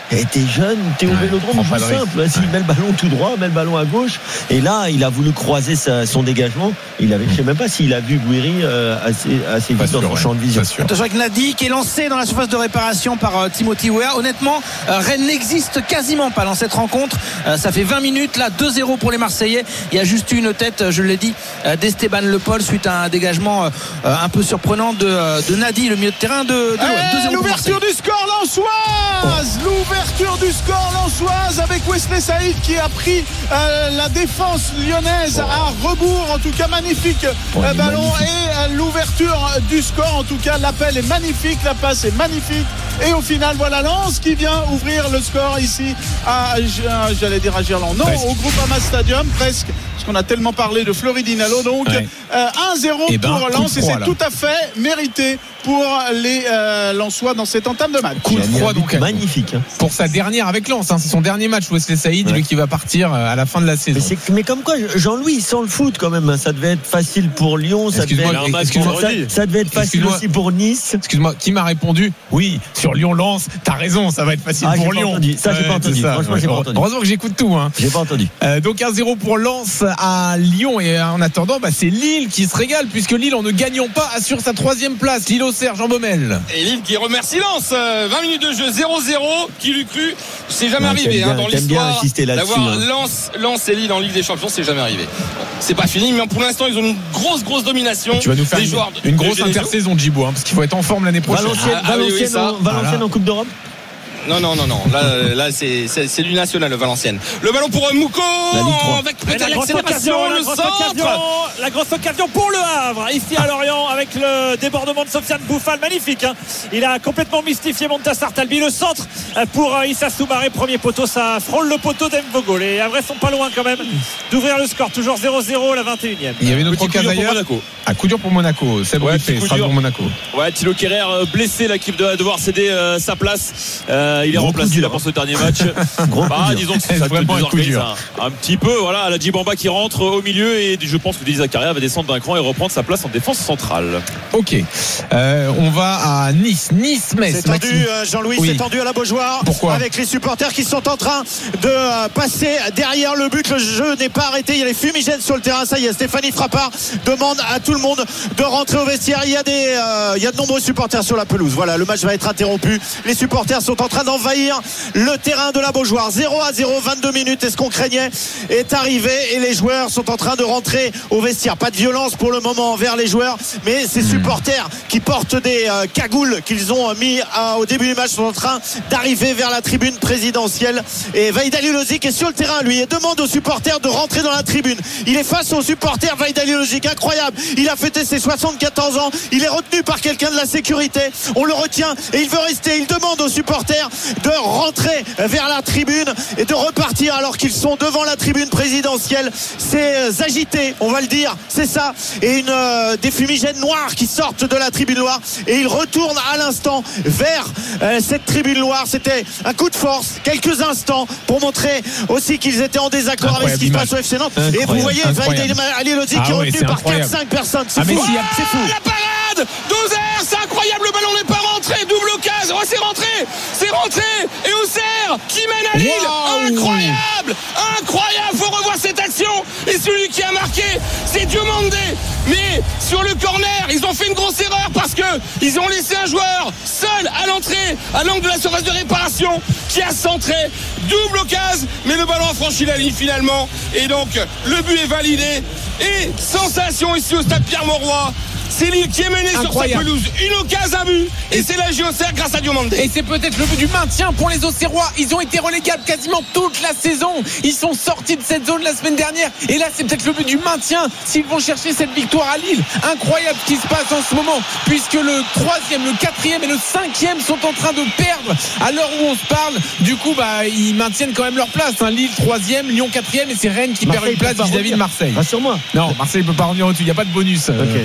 Eh, t'es jeune, t'es au Ouais, vélodrome, prends pas joue de simple. risque. S'il met le ballon tout droit, met le ballon à gauche. Et là, il a voulu croiser sa, son dégagement. Il avait, je sais même pas s'il a vu Gouiri euh, assez, assez Pas vite dans sûr, son ouais. champ de vision. Pas sûr. Attention avec Nadi qui est lancé dans la surface de réparation par euh, Timothy Weah. Honnêtement, euh, Rennes n'existe quasiment pas dans cette rencontre. Euh, ça fait vingt minutes là, deux zéro pour les Marseillais. Il y a juste eu une tête, euh, je l'ai dit, euh, d'Esteban Le Paul suite à un dégagement euh, euh, un peu surprenant de, euh, de Nadi, le milieu de terrain de, de l'O M. Eh, l'ouverture du score lensoise, l'ouverture du score lensoise avec Wesley Saïd qui a pris euh, la défense lyonnaise à rebours. En tout cas, magnifique Oh, euh, il est ballon magnifique. et euh, l'ouverture du score. En tout cas, l'appel est magnifique, la passe est magnifique. Et au final, voilà Lens qui vient ouvrir le score ici à, j'allais dire à Gerland, non, Presque. au Groupama Stadium, presque. Parce qu'on a tellement parlé de Floridinalo. Donc Ouais. euh, un zéro Eh ben, pour coup de Lens et froid, c'est là. tout à fait mérité pour les euh, Lensois dans cette entame de match. Coup de Il a mis froid un but donc à- magnifique. Hein. pour sa dernière avec Lens, hein. C'est son dernier match Wesley Saïd, Ouais. lui qui va partir euh, à la fin de la saison. Mais, c'est, mais comme quoi, Jean-Louis, sans le foot quand même, ça devait être facile pour Lyon, ça devait Excuse-moi, être, excuse-moi, ça, ça devait être facile excuse-moi. aussi pour Nice. Excuse-moi, qui m'a répondu? Oui, sur Lyon-Lens, t'as raison, ça va être facile Ah, pour j'ai pas Lyon. entendu. Ça, j'ai pas Ouais, entendu. c'est ça, Franchement, ouais. j'ai pas entendu. Heureusement que j'écoute tout, hein. J'ai pas entendu. Euh, donc un zéro pour Lens à Lyon et en attendant bah, c'est Lille qui se régale puisque Lille en ne gagnant pas assure sa troisième place. Lille Auxerre, Jean Baumel. Et Lille qui remercie Lens. Euh, vingt minutes de jeu, zéro zéro. Qui l'eût cru? C'est jamais Ouais, arrivé t'aimes hein, bien- dans t'aimes bien l'histoire. insister là-dessus, D'avoir hein. Lens, Lens et Lille en Ligue des Champions, c'est jamais arrivé. C'est pas fini, mais pour l'instant, ils ont une grosse, grosse domination. Tu vas nous faire Des une, joueurs de- une de grosse Genesio. intersaison de Djibo hein, parce qu'il faut être en forme l'année prochaine. Valenciennes, Ah, ah oui, oui, Valenciennes, ça. en, Valenciennes Voilà. en Coupe d'Europe. Non, non, non, non. Là, là c'est, c'est, c'est du national, le Valenciennes. Le ballon pour Mouko. La Ligue trois. Avec Et peut-être la grosse l'accélération, occasion, la le grosse centre. occasion, la grosse occasion pour le Havre ici à Lorient avec le débordement de Sofiane Bouffal, magnifique hein. Il a complètement mystifié Montassar Talbi. Le centre pour Issa Soumaré, premier poteau, ça frôle le poteau d'Mvogol. Les Havrais sont pas loin quand même d'ouvrir le score, toujours zéro zéro à la vingt et unième. Il y avait une autre Petit coup dur occasion pour d'ailleurs. Monaco. Un coup dur pour Monaco. C'est bon, Ouais, fait. petit coup Strasbourg dur. Monaco. Ouais, Thilo Kerrer euh, blessé, l'équipe de devoir céder euh, sa place. Euh, il est Gros coup remplacé dur, là pour ce dernier match. Gros coup Bah, dur. disons que C'est ça vraiment te un coup désorganise dur. un, un petit peu. Voilà, la Djibamba qui rentre au milieu et je pense que Denis Zakaria va descendre d'un cran et reprendre sa place en défense centrale. Ok. Euh, on va à Nice. Nice-Metz. C'est tendu, Maxime. euh, Jean-Louis, Oui. c'est tendu à la Beaujoire. Pourquoi Avec les supporters qui sont en train de euh, passer derrière le but. Le jeu n'est pas arrêté. Il y a les fumigènes sur le terrain. Ça y est, Stéphanie Frappard demande à tout le monde de rentrer au vestiaire. Il y a des, euh, il y a de nombreux supporters sur la pelouse. Voilà, le match va être interrompu. Les supporters sont en train d'envahir le terrain de la Beaujoire. zéro à zéro, vingt-deux minutes. Et ce qu'on craignait est arrivé. Et les joueurs sont en train de rentrer au vestiaire. Pas de violence pour le moment envers les joueurs, mais ces supporters qui portent des euh, cagoules qu'ils ont mis à, au début du match sont en train d'arriver vers la tribune présidentielle. Et Vaïd Alilozic est sur le terrain, lui, et demande aux supporters de rentrer dans la tribune. Il est face aux supporters, Vaïd Alilozic, incroyable. Il a fêté ses soixante-quatorze ans. Il est retenu par quelqu'un de la sécurité. On le retient et il veut rester. Il demande aux supporters de rentrer vers la tribune et de repartir alors qu'ils sont devant la tribune présidentielle. C'est euh, agité, on va le dire, c'est ça. Et une, euh, des fumigènes noirs qui sortent de la tribune noire et ils retournent à l'instant vers euh, cette tribune noire. C'était un coup de force, quelques instants pour montrer aussi qu'ils étaient en désaccord avec ce qui se passe au F C Nantes. Et vous voyez Vaïd Alilozic qui est Ah ouais, retenu c'est par incroyable. quatre cinq personnes. C'est Ah, mais fou, s'il y a- c'est fou. La parade d'Auxerre, c'est incroyable, le ballon n'est pas rentré, double occasion, oh, c'est rentré, c'est rentré, et Auxerre qui mène à Lille, Wow. incroyable, incroyable, faut revoir cette action, et celui qui a marqué, c'est Diomandé, mais sur le corner, ils ont fait une grosse erreur parce que ils ont laissé un joueur seul à l'entrée, à l'angle de la surface de réparation, qui a centré, double occasion, mais le ballon a franchi la ligne finalement, et donc le but est validé, et sensation ici au stade Pierre-Mauroy. C'est Lille qui est mené sur sa Incroyable. pelouse. Une occasion, un but. Et c'est la J O C R grâce à Diomandé. Et c'est peut-être le but du maintien pour les Auxerrois. Ils ont été relégables quasiment toute la saison. Ils sont sortis de cette zone la semaine dernière. Et là, c'est peut-être le but du maintien s'ils vont chercher cette victoire à Lille. Incroyable ce qui se passe en ce moment, puisque le troisième, le quatrième et le cinquième sont en train de perdre à l'heure où on se parle. Du coup, bah, ils maintiennent quand même leur place. Hein. Lille troisième, Lyon quatrième et c'est Rennes qui perd Marseille une place peut pas vis-à-vis de revenir. Marseille. Rassure-moi. Non, Marseille ne peut pas revenir au-dessus. Il n'y a pas de bonus. Euh, Ok. Non, non,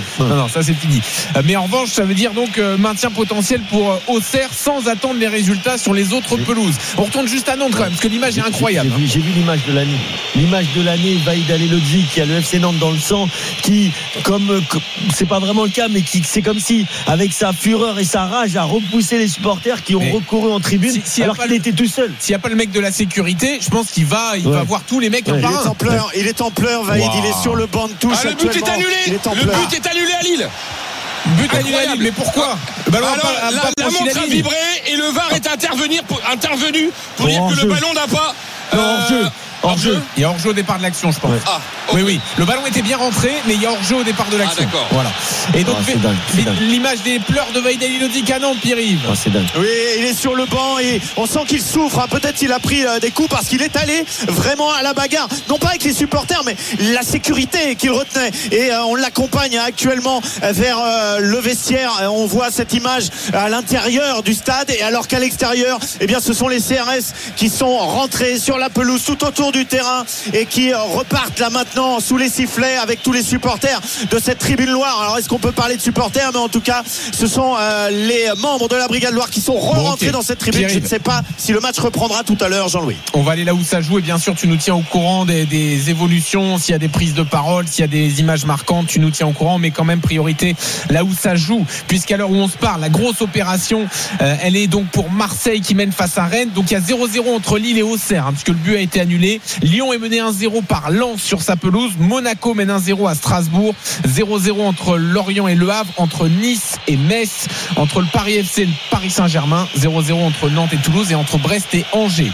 ça c'est fini. Mais en revanche, ça veut dire donc euh, maintien potentiel pour euh, Auxerre sans attendre les résultats sur les autres pelouses. On retourne juste à Nantes quand même, parce que l'image est incroyable. J'ai, j'ai, vu, j'ai vu l'image de l'année. L'image de l'année, Vaïd Halilhodji, qui a le F C Nantes dans le sang, qui, comme c'est pas vraiment le cas, mais qui c'est comme si, avec sa fureur et sa rage, a repoussé les supporters qui ont mais recouru en tribune, si, si alors qu'il le, était tout seul. S'il n'y a pas le mec de la sécurité, je pense qu'il va, il ouais. va voir tous les mecs ouais. un par un. Il est en pleurs, ouais. il est en pleurs, Vaïd, wow. il est sur le banc de touche. Ah, le but est annulé. Le pleurs. but est annulé à Lille. But annulé à Lille, mais pourquoi le ballon Alors, a pas, a la, pas la montre a vibré et le V A R est intervenu pour, intervenu pour bon, dire que jeu. le ballon n'a pas. Euh, hors-jeu. Hors-jeu. Il y a hors-jeu au départ de l'action, je pense. Ah, okay. Oui, oui. Le ballon était bien rentré, mais il y a hors-jeu au départ de l'action. Ah, d'accord. Voilà. Et donc, ah, c'est dingue, c'est dingue. l'image des pleurs de Vaïd Halilhodji à Nantes, Pierre-Yves. Ah, c'est dingue. Oui, il est sur le banc et on sent qu'il souffre. Hein. Peut-être qu'il a pris euh, des coups parce qu'il est allé vraiment à la bagarre. Non pas avec les supporters, mais la sécurité qu'il retenait. Et euh, on l'accompagne hein, actuellement vers euh, le vestiaire. On voit cette image à l'intérieur du stade, et alors qu'à l'extérieur, eh bien, ce sont les C R S qui sont rentrés sur la pelouse tout autour du terrain et qui repartent là maintenant sous les sifflets avec tous les supporters de cette tribune Loire. Alors est-ce qu'on peut parler de supporters? Mais en tout cas ce sont euh, les membres de la Brigade Loire qui sont re-rentrés bon, okay. dans cette tribune. Pierre-Yves. Je ne sais pas si le match reprendra tout à l'heure, Jean-Louis. On va aller là où ça joue, et bien sûr tu nous tiens au courant des, des évolutions, s'il y a des prises de parole, s'il y a des images marquantes, tu nous tiens au courant, mais quand même priorité là où ça joue, puisqu'à l'heure où on se parle, la grosse opération euh, elle est donc pour Marseille qui mène face à Rennes. Donc il y a zéro zéro entre Lille et Auxerre hein, puisque le but a été annulé. Lyon est mené un zéro par Lens sur sa pelouse. Monaco mène un zéro à Strasbourg. zéro zéro entre Lorient et Le Havre, entre Nice et Metz, entre le Paris F C et le Paris Saint-Germain. zéro zéro entre Nantes et Toulouse, et entre Brest et Angers.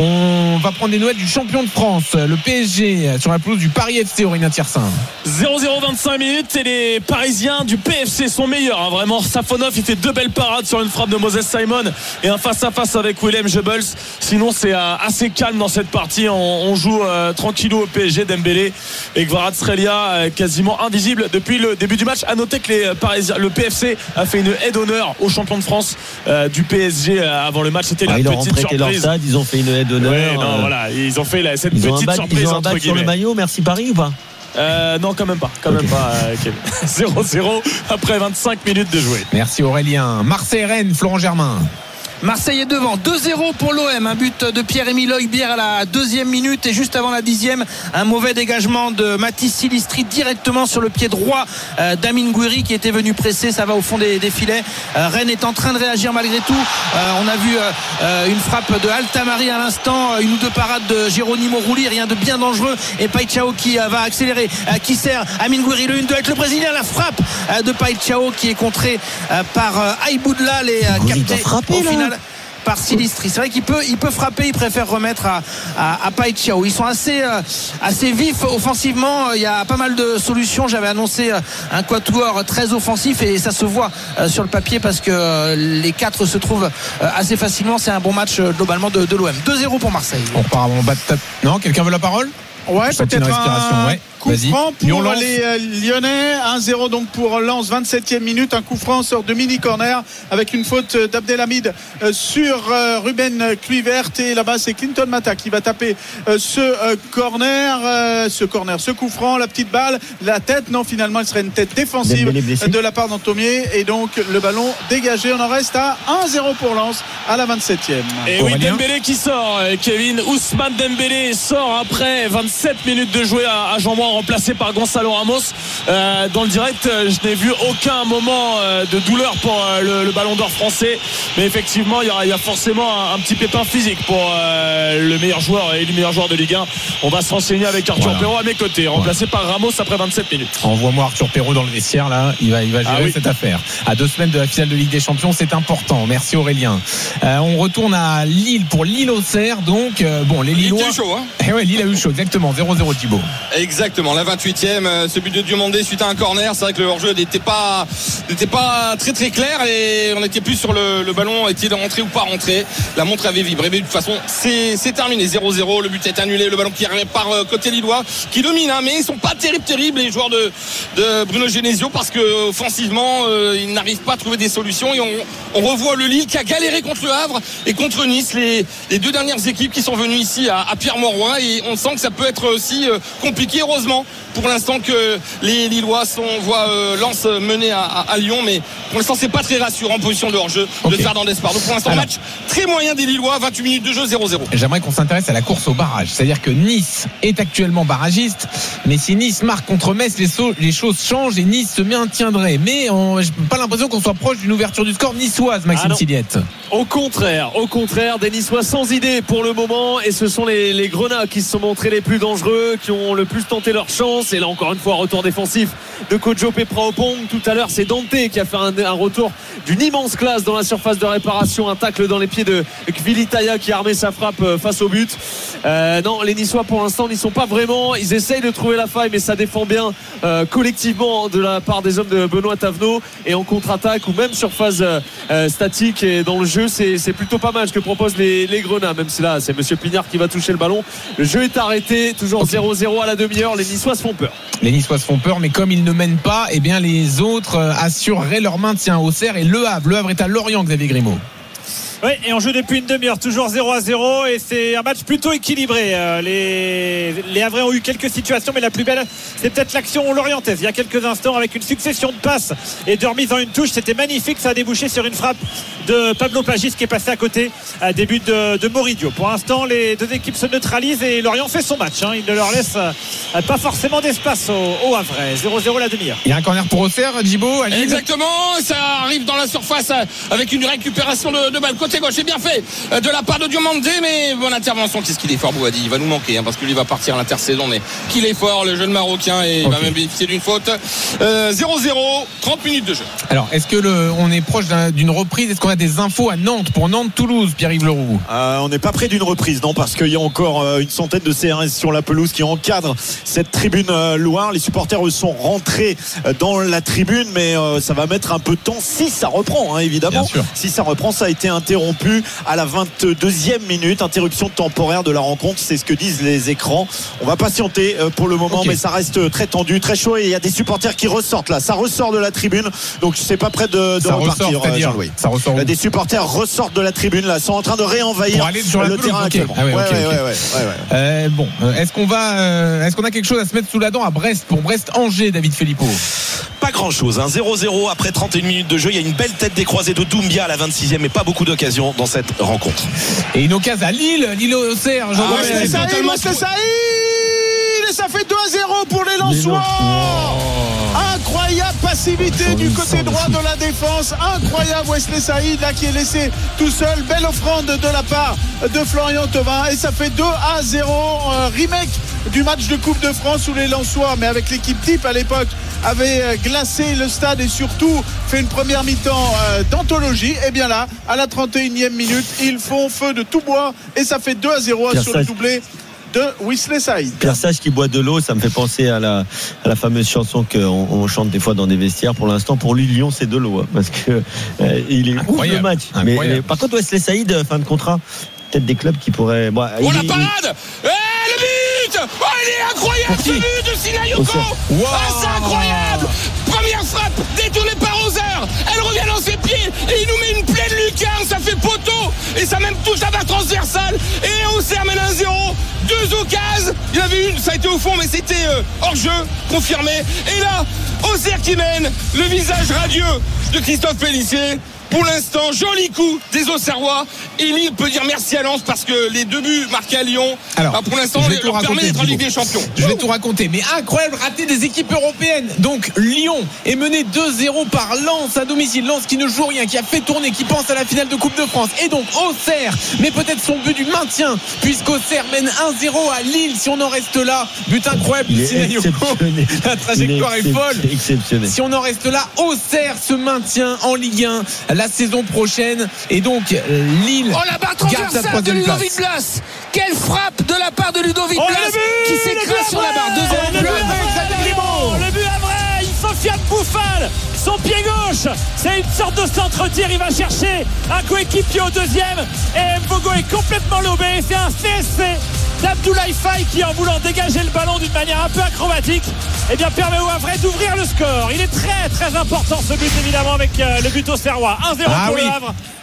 On va prendre des nouvelles du champion de France, le P S G, sur la pelouse du Paris F C. Aurélien Thiersin. zéro zéro vingt-cinq minutes et les Parisiens du P F C sont meilleurs hein. Vraiment, Safonov il fait deux belles parades sur une frappe de Moses Simon et un face à face avec William Goebbels. Sinon c'est euh, assez calme dans cette partie. On, on joue euh, tranquillou au P S G. Dembélé et Kvaratskhelia euh, quasiment invisible depuis le début du match. À noter que les Parisiens, le P F C a fait une aide d'honneur aux champions de France euh, du P S G euh, avant le match. C'était ah, la petite surprise. Leur stade, ils ont fait une aide d'honneur. Ouais, non, euh... voilà, ils ont fait la, cette ils petite bac, surprise. Ils ont un bac sur le maillot. Merci Paris ou pas? Euh, non, quand même pas, quand okay. même pas, euh, Kevin. zéro zéro après vingt-cinq minutes de jouer. Merci Aurélien. Marseille-Rennes, Florent Germain. Marseille est devant, deux zéro pour l'O M. Un but de Pierre-Emile Højbjerg à la deuxième minute, et juste avant la dixième, un mauvais dégagement de Mathis Silistri directement sur le pied droit euh, d'Amine Gouiri qui était venu presser. Ça va au fond des, des filets. euh, Rennes est en train de réagir malgré tout. euh, On a vu euh, une frappe de Altamari à l'instant, une ou deux parades de Geronimo Rulli, rien de bien dangereux, et Païtao qui euh, va accélérer, euh, qui sert Amine Gouiri le un deux avec le Brésilien. La frappe euh, de Païtao qui est contrée euh, par euh, Aïboudlal et euh, capté au final par Silistri. C'est vrai qu'il peut, il peut frapper, il préfère remettre à, à, à Païtao. Ils sont assez, euh, assez vifs offensivement. Il y a pas mal de solutions. J'avais annoncé un quatuor très offensif et ça se voit euh, sur le papier parce que euh, les quatre se trouvent euh, assez facilement. C'est un bon match euh, globalement de, de l'O M. deux zéro pour Marseille. On part en bas de table. Non, quelqu'un veut la parole? Ouais, peut-être un ouais. coup Vas-y. franc pour Lyon, les euh, Lyonnais. un zéro donc pour Lens, vingt-septième minute. Un coup franc sort de mini corner avec une faute d'Abdelhamid euh, sur euh, Ruben Kluivert, et là-bas c'est Clinton Mata qui va taper euh, ce euh, corner euh, ce corner, ce coup franc. La petite balle, la tête, non, finalement elle serait une tête défensive de la part d'Antomier, et donc le ballon dégagé. On en reste à un zéro pour Lens à la vingt-septième. Et oui, Dembélé qui sort, Kevin. Ousmane Dembélé sort après vingt-sept minutes de jouer à, à Jean-Bouin, remplacé par Gonzalo Ramos. Euh, dans le direct, je n'ai vu aucun moment euh, de douleur pour euh, le, le ballon d'or français, mais effectivement il y a, il y a forcément un, un petit pépin physique pour euh, le meilleur joueur et le meilleur joueur de Ligue un. On va se renseigner avec Arthur voilà. Perrault à mes côtés, remplacé voilà. par Ramos après vingt-sept minutes. Envoie-moi Arthur Perrault dans le vestiaire là, il va, il va gérer ah oui. cette affaire. À deux semaines de la finale de Ligue des Champions, c'est important. Merci Aurélien. Euh, on retourne à Lille pour Lille-Auxerre. Donc euh, bon, les Lillois. Lille a eu chaud, hein. Eh ouais, Lille a eu chaud, exactement. zéro zéro Thibaut. Exactement, la vingt-huitième, ce but de Diomandé suite à un corner. C'est vrai que le hors-jeu n'était pas, n'était pas très très clair, et on était plus sur le, le ballon, était de rentrer ou pas rentrer. La montre avait vibré, mais de toute façon c'est, c'est terminé. zéro zéro, le but est annulé, le ballon qui arrive par côté lillois qui domine, hein, mais ils sont pas terribles terribles les joueurs de, de Bruno Genesio, parce que offensivement euh, ils n'arrivent pas à trouver des solutions, et on, on revoit le Lille qui a galéré contre le Havre et contre Nice, les, les deux dernières équipes qui sont venues ici à, à Pierre-Mauroy, et on sent que ça peut être aussi euh, compliqué. Heureusement heureusement pour l'instant que les Lillois sont, voient euh, Lens mener à, à, à Lyon, mais pour l'instant c'est pas très rassurant en position de hors-jeu okay. de Fernandez-Par. Donc pour l'instant alors, match très moyen des Lillois, vingt-huit minutes de jeu, zéro zéro. J'aimerais qu'on s'intéresse à la course au barrage, c'est-à-dire que Nice est actuellement barragiste, mais si Nice marque contre Metz, les, so- les choses changent et Nice se maintiendrait, mais on, j'ai pas l'impression qu'on soit proche d'une ouverture du score niçoise, Maxime ah Siliette. Au contraire, au contraire, des Niçois sans idée pour le moment, et ce sont les, les Grenats qui se sont montrés les plus dangereux, qui ont le plus tenté leur chance. Et là encore une fois, retour défensif de Kojo Pepraopong. Tout à l'heure, c'est Dante qui a fait un, un retour d'une immense classe dans la surface de réparation, un tacle dans les pieds de Kvilitaya qui a armé sa frappe face au but. Euh, non, les Niçois pour l'instant n'y sont pas vraiment. Ils essayent de trouver la faille, mais ça défend bien euh, collectivement de la part des hommes de Benoît Tavenot, et en contre-attaque ou même sur phase euh, statique et dans le jeu, c'est, c'est plutôt pas mal ce que proposent les, les Grenats, même si là c'est Monsieur Pignard qui va toucher le ballon. Le jeu est arrêté, toujours okay. zéro zéro à la demi-heure. Les Niçois se font peur. Les Niçois se font peur, mais comme ils ne mènent pas, eh bien les autres assureraient leur maintien. Auxerre et Le Havre. Le Havre est à Lorient, Xavier Grimaud. Oui, et on joue depuis une demi-heure, toujours zéro à zéro, et c'est un match plutôt équilibré. Euh, les, les Havrais ont eu quelques situations, mais la plus belle, c'est peut-être l'action lorientaise. Il y a quelques instants, avec une succession de passes et de remises en une touche, c'était magnifique. Ça a débouché sur une frappe de Pablo Pagis qui est passé à côté à début de, de Moridio. Pour l'instant, les deux équipes se neutralisent et Lorient fait son match. Hein. Il ne leur laisse euh, pas forcément d'espace au, au Havrais. zéro zéro la demi-heure. Il y a un corner pour Auxerre, Djibo. Exactement, ça arrive dans la surface avec une récupération de, de balle côté gauche. C'est bien fait de la part de Diomandé, mais bonne intervention. Qu'est-ce qu'il est fort, Bouhadi. Il va nous manquer hein, parce que lui va partir à l'intersaison, mais qu'il est fort, le jeune Marocain, et il okay. va même bénéficier d'une faute. euh, zéro zéro, trente minutes de jeu. Alors, est-ce que le, on est proche d'un, d'une reprise? Est-ce qu'on a des infos à Nantes pour Nantes-Toulouse, Pierre-Yves Leroux? euh, On n'est pas près d'une reprise, non, parce qu'il y a encore euh, une centaine de C R S sur la pelouse qui encadrent cette tribune euh, Loire. Les supporters eux, sont rentrés euh, dans la tribune, mais euh, ça va mettre un peu de temps si ça reprend, hein, évidemment. Si ça reprend, ça a été interrompu à la vingt-deuxième minute, interruption temporaire de la rencontre, c'est ce que disent les écrans. On va patienter pour le moment, okay. mais ça reste très tendu, très chaud, et il y a des supporters qui ressortent là, ça ressort de la tribune, donc c'est pas prêt de, de ça repartir. Ressort, Jean-Louis. Ça ressort. Des supporters ressortent de la tribune là, sont en train de réenvahir pour aller sur le la terrain okay. actuellement. Ah ouais, ouais, okay, ouais, okay. ouais, ouais, ouais, ouais. Euh, bon, est-ce qu'on va, euh, est-ce qu'on a quelque chose à se mettre sous la dent à Brest pour Brest-Angers, David Filippo? Pas grand chose, hein. zéro zéro après trente et une minutes de jeu. Il y a une belle tête décroisée de Doumbia à la vingt-sixième, mais pas beaucoup d'occasions dans cette rencontre. Et une occasion à Lille, Lille-Auxerre, Jean ah, ouais, c'est totalement Wesley Saïd, et ça fait deux à zéro pour les Lensois. Incroyable passivité du côté droit de la défense, incroyable Wesley Saïd là qui est laissé tout seul. Belle offrande de la part de Florian Thauvin, et ça fait deux à zéro. euh, remake du match de Coupe de France où les Lensois, mais avec l'équipe type à l'époque, avaient glacé le stade et surtout fait une première mi-temps euh, d'anthologie. Et bien là, à la trente et unième minute, ils font feu de tout bois et ça fait deux à zéro Pierre sur Sage. le doublé de Wesley Saïd. Pierre Sage qui boit de l'eau, ça me fait penser à la, à la fameuse chanson qu'on on chante des fois dans des vestiaires. Pour l'instant, pour lui, Lyon, c'est de l'eau, hein, parce que euh, il est ouf le match. Mais, mais par contre, Wesley Saïd, fin de contrat, peut-être des clubs qui pourraient. Bon, oh la parade, il... eh, le but, oh il est incroyable ce but de Sinayoko. Wow. Ah, c'est incroyable. Première frappe détournée par Auxerre, elle revient dans ses pieds et il nous met une pleine lucarne, ça fait poteau et ça même touche la barre transversale, et Auxerre mène un zéro. Deux occasions, il y en avait une, ça a été au fond, mais c'était euh, hors jeu, confirmé. Et là, Auxerre qui mène, le visage radieux de Christophe Pélissier. Pour l'instant, joli coup des Auxerrois. Et Lille peut dire merci à Lens parce que les deux buts marqués à Lyon, alors, bah pour l'instant, on leur permet d'être en Ligue des Champions. Je vais tout raconter, mais incroyable raté des équipes européennes. Donc Lyon est mené deux zéro par Lens à domicile. Lens qui ne joue rien, qui a fait tourner, qui pense à la finale de Coupe de France. Et donc Auxerre, mais peut-être son but du maintien, puisqu'Auxerre mène un zéro à Lille. Si on en reste là, but incroyable de Sinayoko. La trajectoire est, est folle. Exceptionnel. Si on en reste là, Auxerre se maintient en Ligue un la saison prochaine, et donc Lille oh la barre transversale de Ludovic Blas, quelle frappe de la part de Ludovic oh, Blas qui s'écrase sur la barre. Deuxième le, but, le but à vrai, Sofiane Bouffal, son pied gauche, c'est une sorte de centre-tir, il va chercher un coéquipier au deuxième et Mbogo est complètement lobé. C'est un C S C d'Abdoulaye Faye qui, en voulant dégager le ballon d'une manière un peu acrobatique, eh bien permet au Havre d'ouvrir le score. Il est très très important ce but, évidemment, avec euh, le but au Serrois. un zéro ah pour oui. le Havre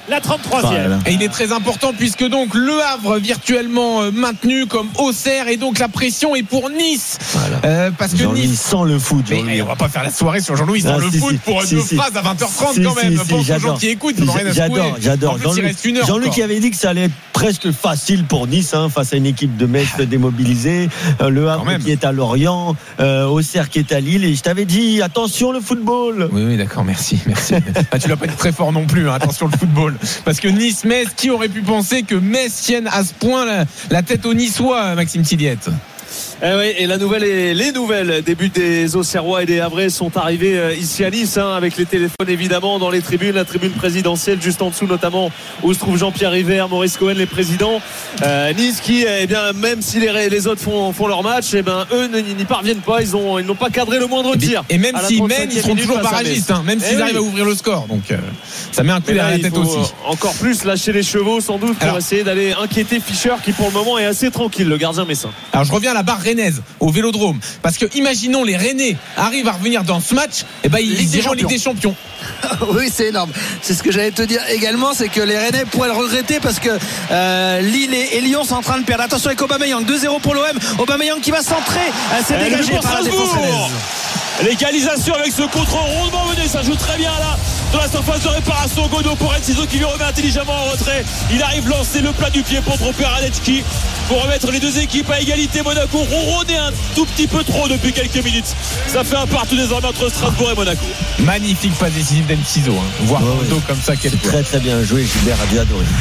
la trente-troisième. Et il est très important puisque donc Le Havre virtuellement maintenu comme Auxerre et donc la pression est pour Nice. Voilà. Euh, parce que Jean-Louis Nice sans le foot. mais, mais on va pas faire la soirée sur Jean-Louis sans Ah, le si, foot si, pour si, deux si. phrases à vingt heures trente Si, quand même. si, Pense si, aux gens j'adore. qui écoutent, ils n'ont rien à J'adore, secouer. j'adore. En plus, Jean-Luc, il reste une heure Jean-Luc encore. qui avait dit que ça allait être presque facile pour Nice hein, face à une équipe de Metz démobilisée. Euh, le Havre qui est à Lorient, euh, Auxerre qui est à Lille. Et je t'avais dit attention le football. Oui, oui, d'accord, merci, merci. Ah, tu l'as pas dit très fort non plus, hein, attention le football. Parce que Nice-Metz, qui aurait pu penser que Metz tienne à ce point la, la tête aux Niçois, Maxime Tilliette? Eh oui, et la nouvelle et les nouvelles débuts des Auxerrois et des Havrais sont arrivés euh, ici à Nice hein, avec les téléphones évidemment dans les tribunes, la tribune présidentielle juste en dessous notamment où se trouve Jean-Pierre River, Maurice Cohen, les présidents. Euh, nice qui, eh bien, même si les, les autres font, font leur match, eh ben eux n'y parviennent pas, ils ont ils n'ont pas cadré le moindre tir. Et même s'ils mènent, ils seront toujours barragistes, hein, même s'ils eh arrivent oui. à ouvrir le score. Donc euh, ça met un coup Mais là, derrière la il tête faut aussi. Encore plus lâcher les chevaux sans doute pour Alors, essayer d'aller inquiéter Fischer qui pour le moment est assez tranquille, le gardien messin. Alors je reviens à la barre rennaise, au Vélodrome, parce que imaginons les Rennais arrivent à revenir dans ce match, et ben ils Ligue des iront en Ligue des Champions. Oui, c'est énorme. C'est ce que j'allais te dire également, c'est que les Rennais pourraient le regretter parce que euh, Lille et, et Lyon sont en train de perdre. Attention avec Aubameyang, deux zéro pour l'O M. Aubameyang qui va centrer, euh, c'est Et dégagé le but par la pour défense Strasbourg. rennaise. L'égalisation avec ce contrôle rondement mené, ça joue très bien là dans la surface de réparation. Godot pour Enciso qui lui remet intelligemment en retrait. Il arrive lancer le plat du pied pour tromper Radecki pour remettre les deux équipes à égalité. Monaco ronronné un tout petit peu trop depuis quelques minutes. Ça fait un partout désormais entre Strasbourg et Monaco. Magnifique passe décisive d'Enciso, hein. Voir Ouais, Godot ouais. comme ça, quel C'est très très bien joué, Gilbert a bien adoré.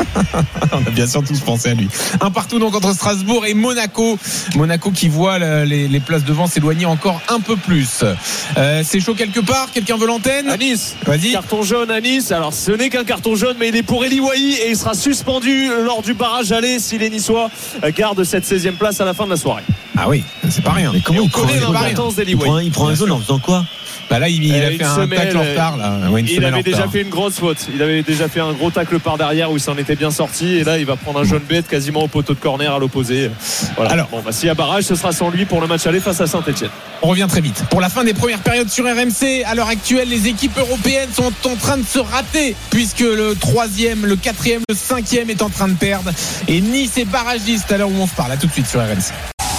On a bien sûr tous pensé à lui. Un partout donc entre Strasbourg et Monaco. Monaco qui voit la, les, les places devant s'éloigner encore un peu plus. Euh, c'est chaud quelque part. Quelqu'un veut l'antenne? À Nice. Vas-y. Carton jaune à Nice. Alors ce n'est qu'un carton jaune, mais il est pour Eli Wahi et il sera suspendu lors du barrage aller si les Niçois gardent cette seizième place à la fin de la soirée. Ah oui, c'est pas rien. Mais comment Et on il prend, connaît un jaune l'importance d'Eli il prend, Wahi. il prend un jaune en faisant quoi? Bah là, il, il Euh, a une fait un semelle, tacle en retard. Là. Ouais, une il semaine avait en déjà retard. fait une grosse faute. Il avait déjà fait un gros tacle par derrière où il s'en était bien sorti. Et là, il va prendre un jaune bête quasiment au poteau de corner à l'opposé. Voilà. Alors, bon, bah, s'il y a barrage, ce sera sans lui pour le match aller face à Saint-Etienne. on revient très vite. Pour la fin des premières périodes sur R M C, à l'heure actuelle, les équipes européennes sont en train de se rater puisque le troisième, le quatrième, le cinquième est en train de perdre. Et Nice est barragiste à l'heure où on se parle. À tout de suite sur R M C.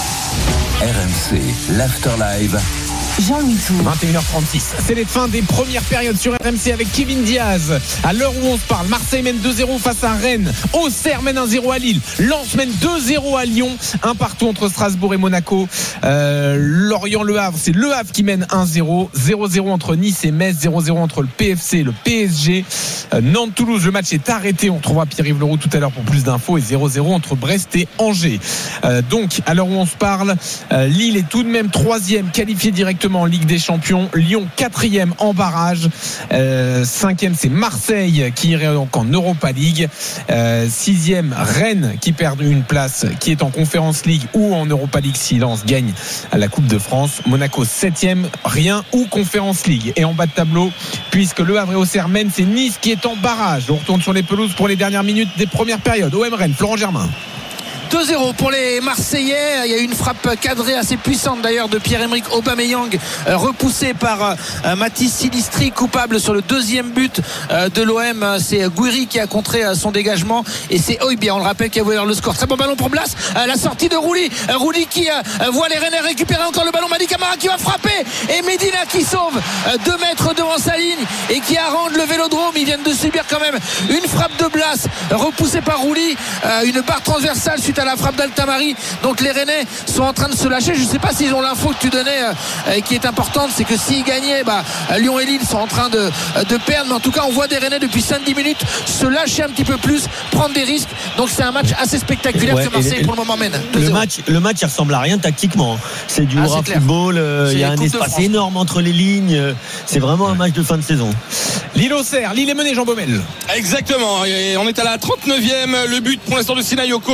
R M C, l'After Live. Jean-Louis Tour. vingt et une heures trente-six. C'est les fins des premières périodes sur R M C avec Kevin Diaz. À l'heure où on se parle, Marseille mène deux zéro face à Rennes. Auxerre mène un zéro à Lille. Lens mène deux zéro à Lyon. Un partout entre Strasbourg et Monaco. Euh, Lorient-Le Havre, c'est Le Havre qui mène un zéro. zéro zéro entre Nice et Metz. zéro zéro entre le P F C et le P S G. Euh, Nantes-Toulouse, le match est arrêté. On trouvera Pierre-Yves Leroux tout à l'heure pour plus d'infos. Et zéro zéro entre Brest et Angers. Euh, donc, à l'heure où on se parle, euh, Lille est tout de même troisième, qualifié directement en Ligue des Champions. Lyon quatrième en barrage. Euh, cinquième, c'est Marseille qui irait donc en Europa League. Euh, sixième, Rennes qui perd une place, qui est en Conference League ou en Europa League si Lens gagne à la Coupe de France. Monaco septième, rien ou Conference League. Et en bas de tableau, puisque Le Havre et Auxerre mènent, c'est Nice qui est en barrage. On retourne sur les pelouses pour les dernières minutes des premières périodes. O M Rennes, Florent Germain. deux zéro pour les Marseillais. Il y a eu une frappe cadrée assez puissante d'ailleurs de Pierre-Emerick Aubameyang, euh, repoussé par euh, Mathis Silistri, coupable sur le deuxième but euh, de l'O M. C'est Gouiri qui a contré euh, son dégagement et c'est Højbjerg, on le rappelle, qui a ouvert le score. Très bon ballon pour Blas. Euh, la sortie de Rouli. Euh, Rouli qui euh, voit les Rennais récupérer encore le ballon. Madi Camara qui va frapper et Medina qui sauve euh, deux mètres devant sa ligne et qui arrange le Vélodrome. Ils viennent de subir quand même une frappe de Blas repoussée par Rouli. Euh, une barre transversale suite à la frappe d'Altamari. Donc les Rennais sont en train de se lâcher. Je ne sais pas s'ils ont l'info que tu donnais euh, qui est importante, c'est que s'ils gagnaient, bah, Lyon et Lille sont en train de, de perdre, mais en tout cas on voit des Rennais depuis cinq dix minutes se lâcher un petit peu plus, prendre des risques. Donc c'est un match assez spectaculaire Ouais, que Marseille et, pour le moment mène. Le match, le match il ressemble à rien tactiquement. C'est du Ah, hurrah c'est clair. football. euh, C'est Il y a les un Coupes de espace France. énorme entre les lignes. euh, C'est vraiment un match de fin de saison. Lille-Auxerre, Lille est mené, Jean Baumel. Exactement, et on est à la trente-neuvième, le but pour l'instant de Sinayoko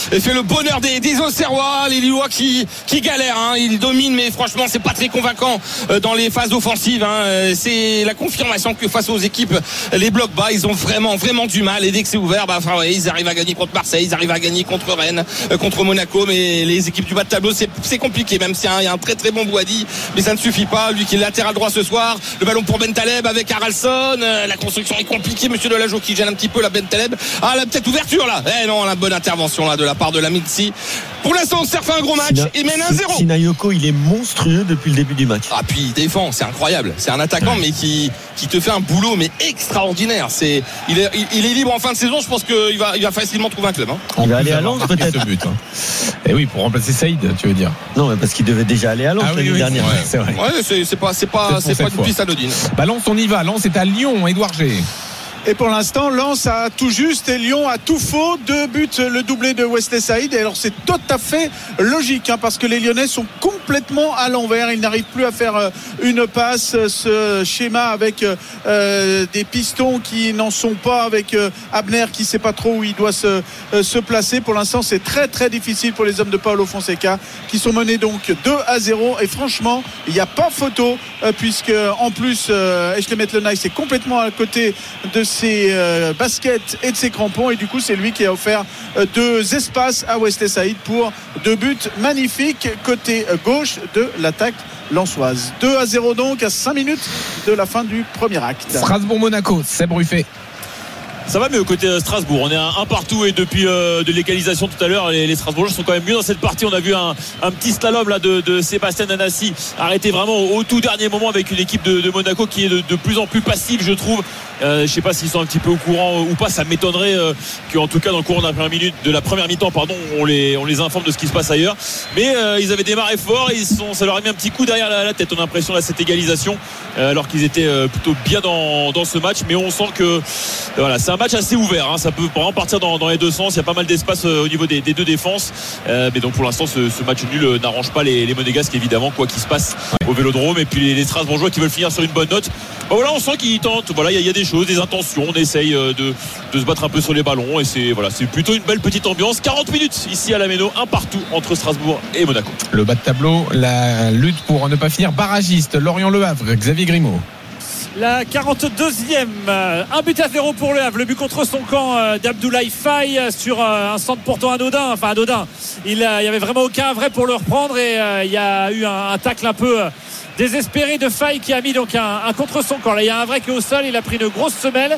fait le bonheur des, des Auxerrois, les Lillois qui, qui galèrent, hein. Ils dominent, mais franchement c'est pas très convaincant dans les phases offensives, hein. C'est la confirmation que face aux équipes les blocs bas ils ont vraiment vraiment du mal, et dès que c'est ouvert bah, enfin, ouais, ils arrivent à gagner contre Marseille, ils arrivent à gagner contre Rennes, euh, contre Monaco, mais les équipes du bas de tableau c'est, c'est compliqué, même s'il y a un très très bon Bouhaddi, mais ça ne suffit pas. Lui qui est latéral droit ce soir, le ballon pour Bentaleb avec Haralson, euh, la construction est compliquée, monsieur Delageau qui gêne un petit peu la Bentaleb. Ah la petite ouverture là, eh non, la bonne intervention là de la part de la Mitsi. Pour l'instant on s'est refait un gros match. Sina, et mène un zéro. Sinayoko il est monstrueux depuis le début du match. Ah puis il défend, c'est incroyable, c'est un attaquant mais qui, qui te fait un boulot mais extraordinaire. C'est, il, est, il est libre en fin de saison, je pense qu'il va, il va facilement trouver un club, hein. Il va aller à Lens peut-être. Ce but, hein. Et oui, pour remplacer Saïd, tu veux dire. Non, mais parce qu'il devait déjà aller à Lens ah, l'année oui, oui, dernière. Ouais, c'est vrai. Ouais, c'est, c'est pas, c'est pas, c'est, c'est pas une piste anodine. Bah Lens, on y va. Lens est à Lyon, Édouard G. Et pour l'instant, Lens a tout juste et Lyon a tout faux. Deux buts, le doublé de Wesley Saïd. Et alors c'est tout à fait logique, hein, parce que les Lyonnais sont complètement à l'envers. Ils n'arrivent plus à faire une passe. Ce schéma avec euh, des pistons qui n'en sont pas, avec euh, Abner qui ne sait pas trop où il doit se, euh, se placer. Pour l'instant, c'est très très difficile pour les hommes de Paulo Fonseca, qui sont menés donc deux à zéro. Et franchement, il n'y a pas photo, euh, puisque en plus, euh, Eshlemet Lenay c'est complètement à côté de ses euh, baskets et de ses crampons, et du coup c'est lui qui a offert euh, deux espaces à Wesley Saïd pour deux buts magnifiques côté gauche de l'attaque lensoise. Deux à zéro donc à cinq minutes de la fin du premier acte. Strasbourg-Monaco, Seb Ruffet. Ça va mieux côté Strasbourg, on est un, un partout, et depuis euh, de l'égalisation tout à l'heure, les, les Strasbourgeois sont quand même mieux dans cette partie. On a vu un, un petit slalom là de, de Sébastien Nanassi arrêté vraiment au, au tout dernier moment avec une équipe de, de Monaco qui est de, de plus en plus passive, je trouve. Euh, je sais pas s'ils sont un petit peu au courant ou pas, ça m'étonnerait euh, qu'en tout cas dans le courant de la première minute, de la première mi-temps pardon, on les, on les informe de ce qui se passe ailleurs, mais euh, ils avaient démarré fort et ils sont, ça leur a mis un petit coup derrière la, la tête, on a l'impression là, cette égalisation, euh, alors qu'ils étaient euh, plutôt bien dans, dans ce match, mais on sent que euh, voilà, c'est un match assez ouvert, hein, ça peut vraiment partir dans, dans les deux sens, il y a pas mal d'espace euh, au niveau des, des deux défenses, euh, mais donc pour l'instant ce, ce match nul euh, n'arrange pas les, les Monégasques évidemment, quoi qu'il se passe au Vélodrome, et puis les, les Strasbourgeois qui veulent finir sur une bonne note. Bon, voilà, on sent qu'ils tentent, voilà, il y, y a des choses, des intentions, on essaye de, de se battre un peu sur les ballons, et c'est, voilà, c'est plutôt une belle petite ambiance. quarante minutes ici à la Méno, un partout entre Strasbourg et Monaco. Le bas de tableau, la lutte pour ne pas finir barragiste. Lorient-Le Havre, Xavier Grimaud. La quarante-deuxième, un but à zéro pour Le Havre, le but contre son camp d'Abdoulaye Faye sur un centre pourtant anodin, enfin anodin, il n'y avait vraiment aucun vrai pour le reprendre, et il y a eu un, un tacle un peu désespéré de Faye qui a mis donc un, un contre son camp. Là il y a un vrai qui est au sol, il a pris une grosse semelle,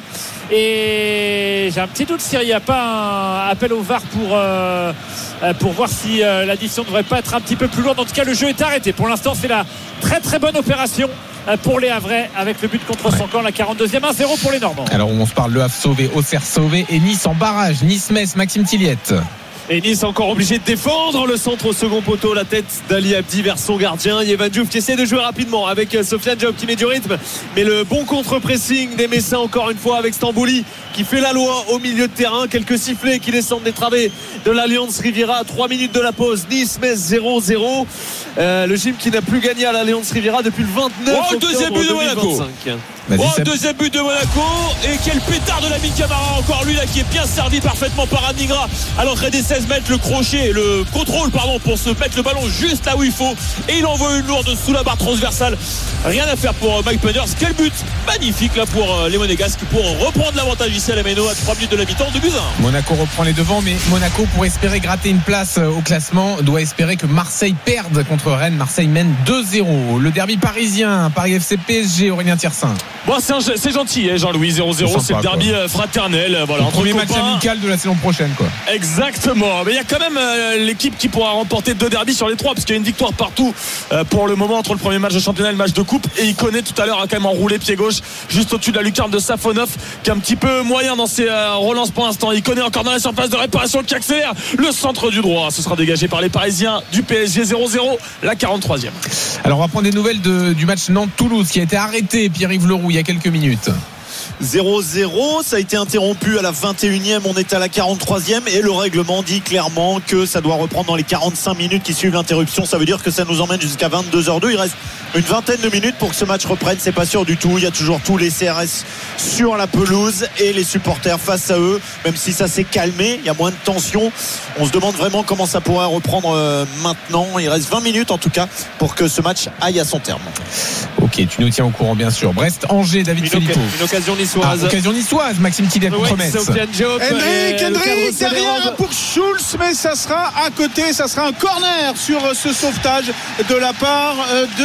et j'ai un petit doute s'il n'y a pas un appel au V A R pour, euh, pour voir si euh, l'addition ne devrait pas être un petit peu plus lourde. En tout cas le jeu est arrêté, pour l'instant c'est la très très bonne opération pour les Havrais avec le but contre ouais. son camp, la quarante-deuxième, un zéro pour les Normands. Alors on se parle Le Havre sauvé, Auxerre sauvé et Nice en barrage. Nice-Metz, Maxime Tilliette. Et Nice encore obligé de défendre le centre au second poteau, la tête d'Ali Abdi vers son gardien Yevan Diouf qui essaie de jouer rapidement avec Sofiane Diop qui met du rythme, mais le bon contre-pressing des Messins encore une fois avec Stambouli qui fait la loi au milieu de terrain. Quelques sifflets qui descendent des travées de l'Alliance Riviera à trois minutes de la pause. Nice-Metz zéro zéro. Euh, le gym qui n'a plus gagné à l'Alliance Riviera depuis le vingt-neuf oh, octobre deuxième but de Monaco. Oh, deuxième but de Monaco, et quel pétard de Lamine Camara, encore lui là qui est bien servi parfaitement par Adnigra à l'entrée des seize mètres, le crochet, le contrôle pardon pour se mettre le ballon juste là où il faut, et il envoie une lourde sous la barre transversale. Rien à faire pour Mike Penders. Quel but magnifique là pour les Monégasques pour reprendre l'avantage ici à la Méno à trois minutes de la mi-temps, de but un. Monaco reprend les devants, mais Monaco, pour espérer gratter une place au classement, doit espérer que Marseille perde contre Rennes. Marseille mène deux zéro. Le derby parisien, Paris F C P S G, Aurélien Thiersin. Bon, c'est, un, c'est gentil, hein, Jean-Louis. zéro zéro, c'est, c'est le derby quoi. Fraternel. Voilà, le premier match amical de la saison prochaine, quoi. Exactement. Mais il y a quand même euh, l'équipe qui pourra remporter deux derbys sur les trois, parce qu'il y a une victoire partout euh, pour le moment entre le premier match de championnat et le match de coupe. Et il connaît tout à l'heure a quand même enroulé pied gauche juste au-dessus de la lucarne de Safonov, qui est un petit peu moyen dans ses euh, relances pour l'instant. Il connaît encore dans la surface de réparation qui accélère le centre du droit. Ce sera dégagé par les Parisiens du P S G. Zéro zéro, la quarante-troisième. Alors on va prendre des nouvelles de, du match Nantes-Toulouse qui a été arrêté, Pierre-Yves Leroux, il y a quelques minutes. zéro zéro. Ça a été interrompu à la vingt et unième. On est à la quarante-troisième et le règlement dit clairement que ça doit reprendre dans les quarante-cinq minutes qui suivent l'interruption. Ça veut dire que ça nous emmène jusqu'à vingt-deux heures deux. Il reste une vingtaine de minutes pour que ce match reprenne. C'est pas sûr du tout. Il y a toujours tous les C R S sur la pelouse et les supporters face à eux. Même si ça s'est calmé, il y a moins de tension. On se demande vraiment comment ça pourrait reprendre euh, maintenant. Il reste vingt minutes en tout cas pour que ce match aille à son terme. Ok, tu nous tiens au courant bien sûr. Brest-Angers, David Filippo. Une occasion niçoise. Ah, occasion niçoise, Maxime Tillet pour Oui, Metz. Sofiane Diop. Henrik, et le cadre Henrik, derrière Cédérande. pour Schulz, mais ça sera à côté, ça sera un corner sur ce sauvetage de la part de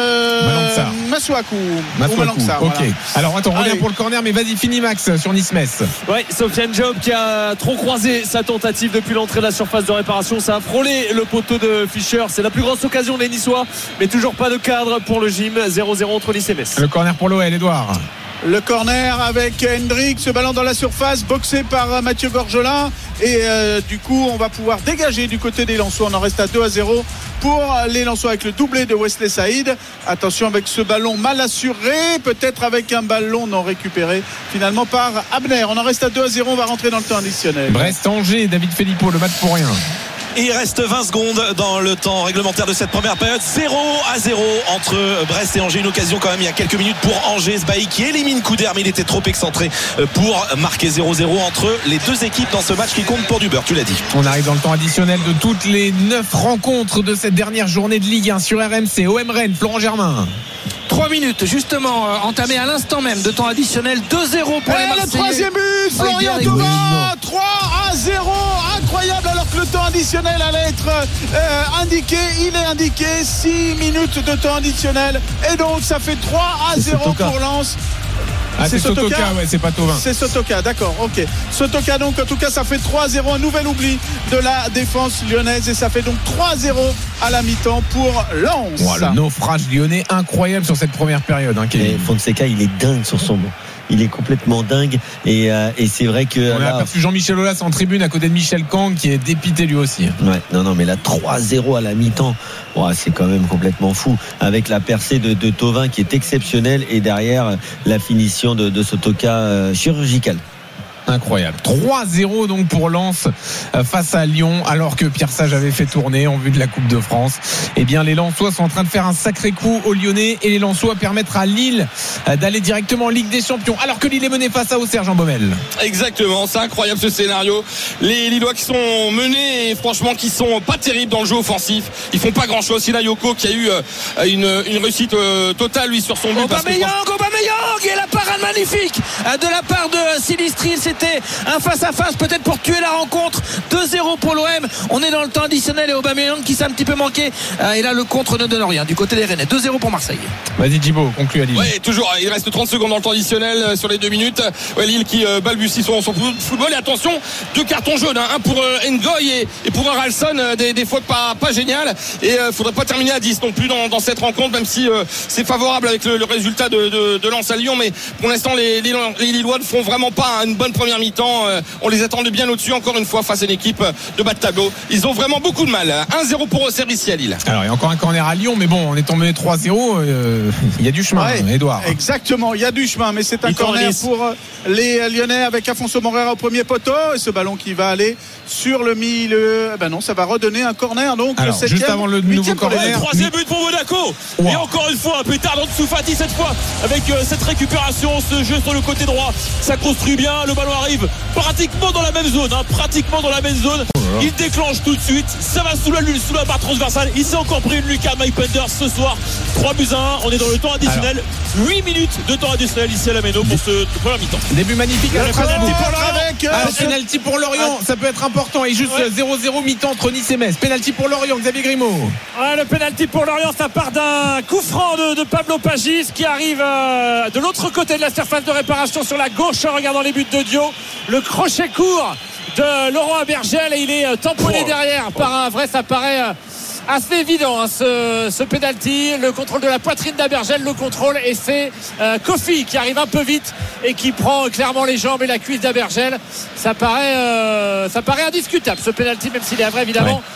euh, Masuaku. Masuaku, ok. Voilà. Alors attends, on revient Allez. pour le corner, mais vas-y, finis Max sur Nice-Metz. Oui, Sofiane Diop qui a trop croisé sa tentative depuis l'entrée de la surface de réparation. Ça a frôlé le poteau de Fischer. C'est la plus grosse occasion des Niçois, mais toujours pas de cadre pour le gym. zéro zéro entre Nice et Metz. Le corner pour l'O L, Edouard. Le corner avec Hendrik, ce ballon dans la surface, boxé par Mathieu Gorgelin. Et euh, du coup, on va pouvoir dégager du côté des Lensois. On en reste à deux à zéro pour les Lensois avec le doublé de Wesley Saïd. Attention avec ce ballon mal assuré, peut-être avec un ballon non récupéré finalement par Abner. On en reste à deux à zéro, on va rentrer dans le temps additionnel. Brest-Angers, David Filippo, le match pour rien. Et il reste vingt secondes dans le temps réglementaire de cette première période. zéro à zéro entre Brest et Angers. Une occasion quand même il y a quelques minutes pour Angers. Sbaï qui élimine Couder, mais il était trop excentré pour marquer zéro zéro entre les deux équipes dans ce match qui compte pour du beurre, tu l'as dit. On arrive dans le temps additionnel de toutes les neuf rencontres de cette dernière journée de Ligue un sur R M C. O M Rennes, Florent Germain. trois minutes justement euh, entamé à l'instant même de temps additionnel. Deux zéro pour Et les le Marseillais. troisième but, Florian Avec Thauvin, Derek. trois à zéro, incroyable, alors que le temps additionnel allait être euh, indiqué. Il est indiqué six minutes de temps additionnel et donc ça fait trois à zéro pour Lens. Ah, c'est Sotoka, ouais, c'est pas Thauvin. C'est Sotoka, d'accord, ok. Sotoka, donc en tout cas ça fait trois à zéro, un nouvel oubli de la défense lyonnaise et ça fait donc trois à zéro à la mi-temps pour Lens. Oh, le naufrage lyonnais incroyable sur cette première période, hein, Et Fonseca, il est dingue sur son banc. Il est complètement dingue et, euh, et c'est vrai que on a aperçu Jean-Michel Aulas en tribune à côté de Michel Kang qui est dépité lui aussi. Ouais, non, non, mais là trois à zéro à la mi-temps, ouais, c'est quand même complètement fou. Avec la percée de, de Thauvin qui est exceptionnelle et derrière la finition de, de Sotoka euh, chirurgicale. Incroyable. trois à zéro donc pour Lens face à Lyon, alors que Pierre Sage avait fait tourner en vue de la Coupe de France. Eh bien, les Lensois sont en train de faire un sacré coup aux Lyonnais et les Lensois permettre à Lille d'aller directement en Ligue des Champions, alors que Lille est menée face à Auxerre, Jean Baumel. Exactement, c'est incroyable ce scénario. Les Lillois qui sont menés et franchement qui sont pas terribles dans le jeu offensif. Ils font pas grand chose. Sinayoko qui a eu une, une réussite totale lui sur son but. Aubameyang, Aubameyang et la parade magnifique de la part de Silistril. C'était un face-à-face peut-être pour tuer la rencontre. Deux zéro pour l'O M. On est dans le temps additionnel et Aubameyang qui s'est un petit peu manqué. Et là le contre ne donne rien du côté des Rennais. deux zéro pour Marseille. Vas-y Djibo, conclue à Lille. Oui, toujours. Il reste trente secondes dans le temps additionnel sur les deux minutes. Ouais, Lille qui euh, balbutie son, son football. Et attention, deux cartons jaunes. Hein, un pour euh, Ngoy et, et pour un Ralston. Euh, des, des fautes pas, pas géniales. Et euh, faudrait pas terminer à dix non plus dans, dans cette rencontre, même si euh, c'est favorable avec le, le résultat de, de, de Lens à Lyon. Mais pour l'instant, les, les, les Lillois ne font vraiment pas une bonne première mi-temps. Euh, on les attendait bien au-dessus, encore une fois, face à une équipe de bas de tableau. Ils ont vraiment beaucoup de mal. un zéro pour Auxerre ici à Lille. Alors, il y a encore un corner à Lyon, mais bon, on est tombé trois zéro. Euh, il y a du chemin, ouais, Edouard. Exactement, il y a du chemin, mais c'est un Il corner cornise. pour les Lyonnais avec Afonso Moreira au premier poteau. Et ce ballon qui va aller sur le milieu. Ben non, ça va redonner un corner. Donc, alors, le septième, juste avant le nouveau corner. Ouais, troisième but pour Monaco. Wow. Et encore une fois, un pétard dans dessous Fati cette fois avec euh, cette récupération, ce jeu sur le côté droit. Ça construit bien, le ballon arrive pratiquement dans la même zone, hein, pratiquement dans la même zone. Oh là là. Il déclenche tout de suite. Ça va sous la lune, sous la barre transversale. Il s'est encore pris une lucarne, Mike Penders ce soir. trois buts à un. On est dans le temps additionnel. huit minutes de temps additionnel ici à la Méno pour ce premier mi-temps. Début magnifique à Le Strasbourg. penalty pour Lorient. Avec, euh, Ah, ce- penalty pour Lorient, ça peut être important. Et juste Ouais. zéro zéro mi-temps entre Nice et Metz. Penalty pour Lorient, Xavier Grimaud. Ouais, le pénalty pour Lorient, ça part d'un coup franc de, de Pablo Pagis qui arrive euh, de l'autre côté de la surface de réparation sur la gauche en regardant les buts de Dio. Le crochet court de Laurent Abergel et il est euh, tamponné Oh. derrière par un vrai, ça paraît euh, assez évident hein, ce, ce pénalty. Le contrôle de la poitrine d'Abergel, le contrôle, et c'est euh, Kofi qui arrive un peu vite et qui prend euh, clairement les jambes et la cuisse d'Abergel. Ça paraît, euh, ça paraît indiscutable ce pénalty, même s'il est vrai évidemment.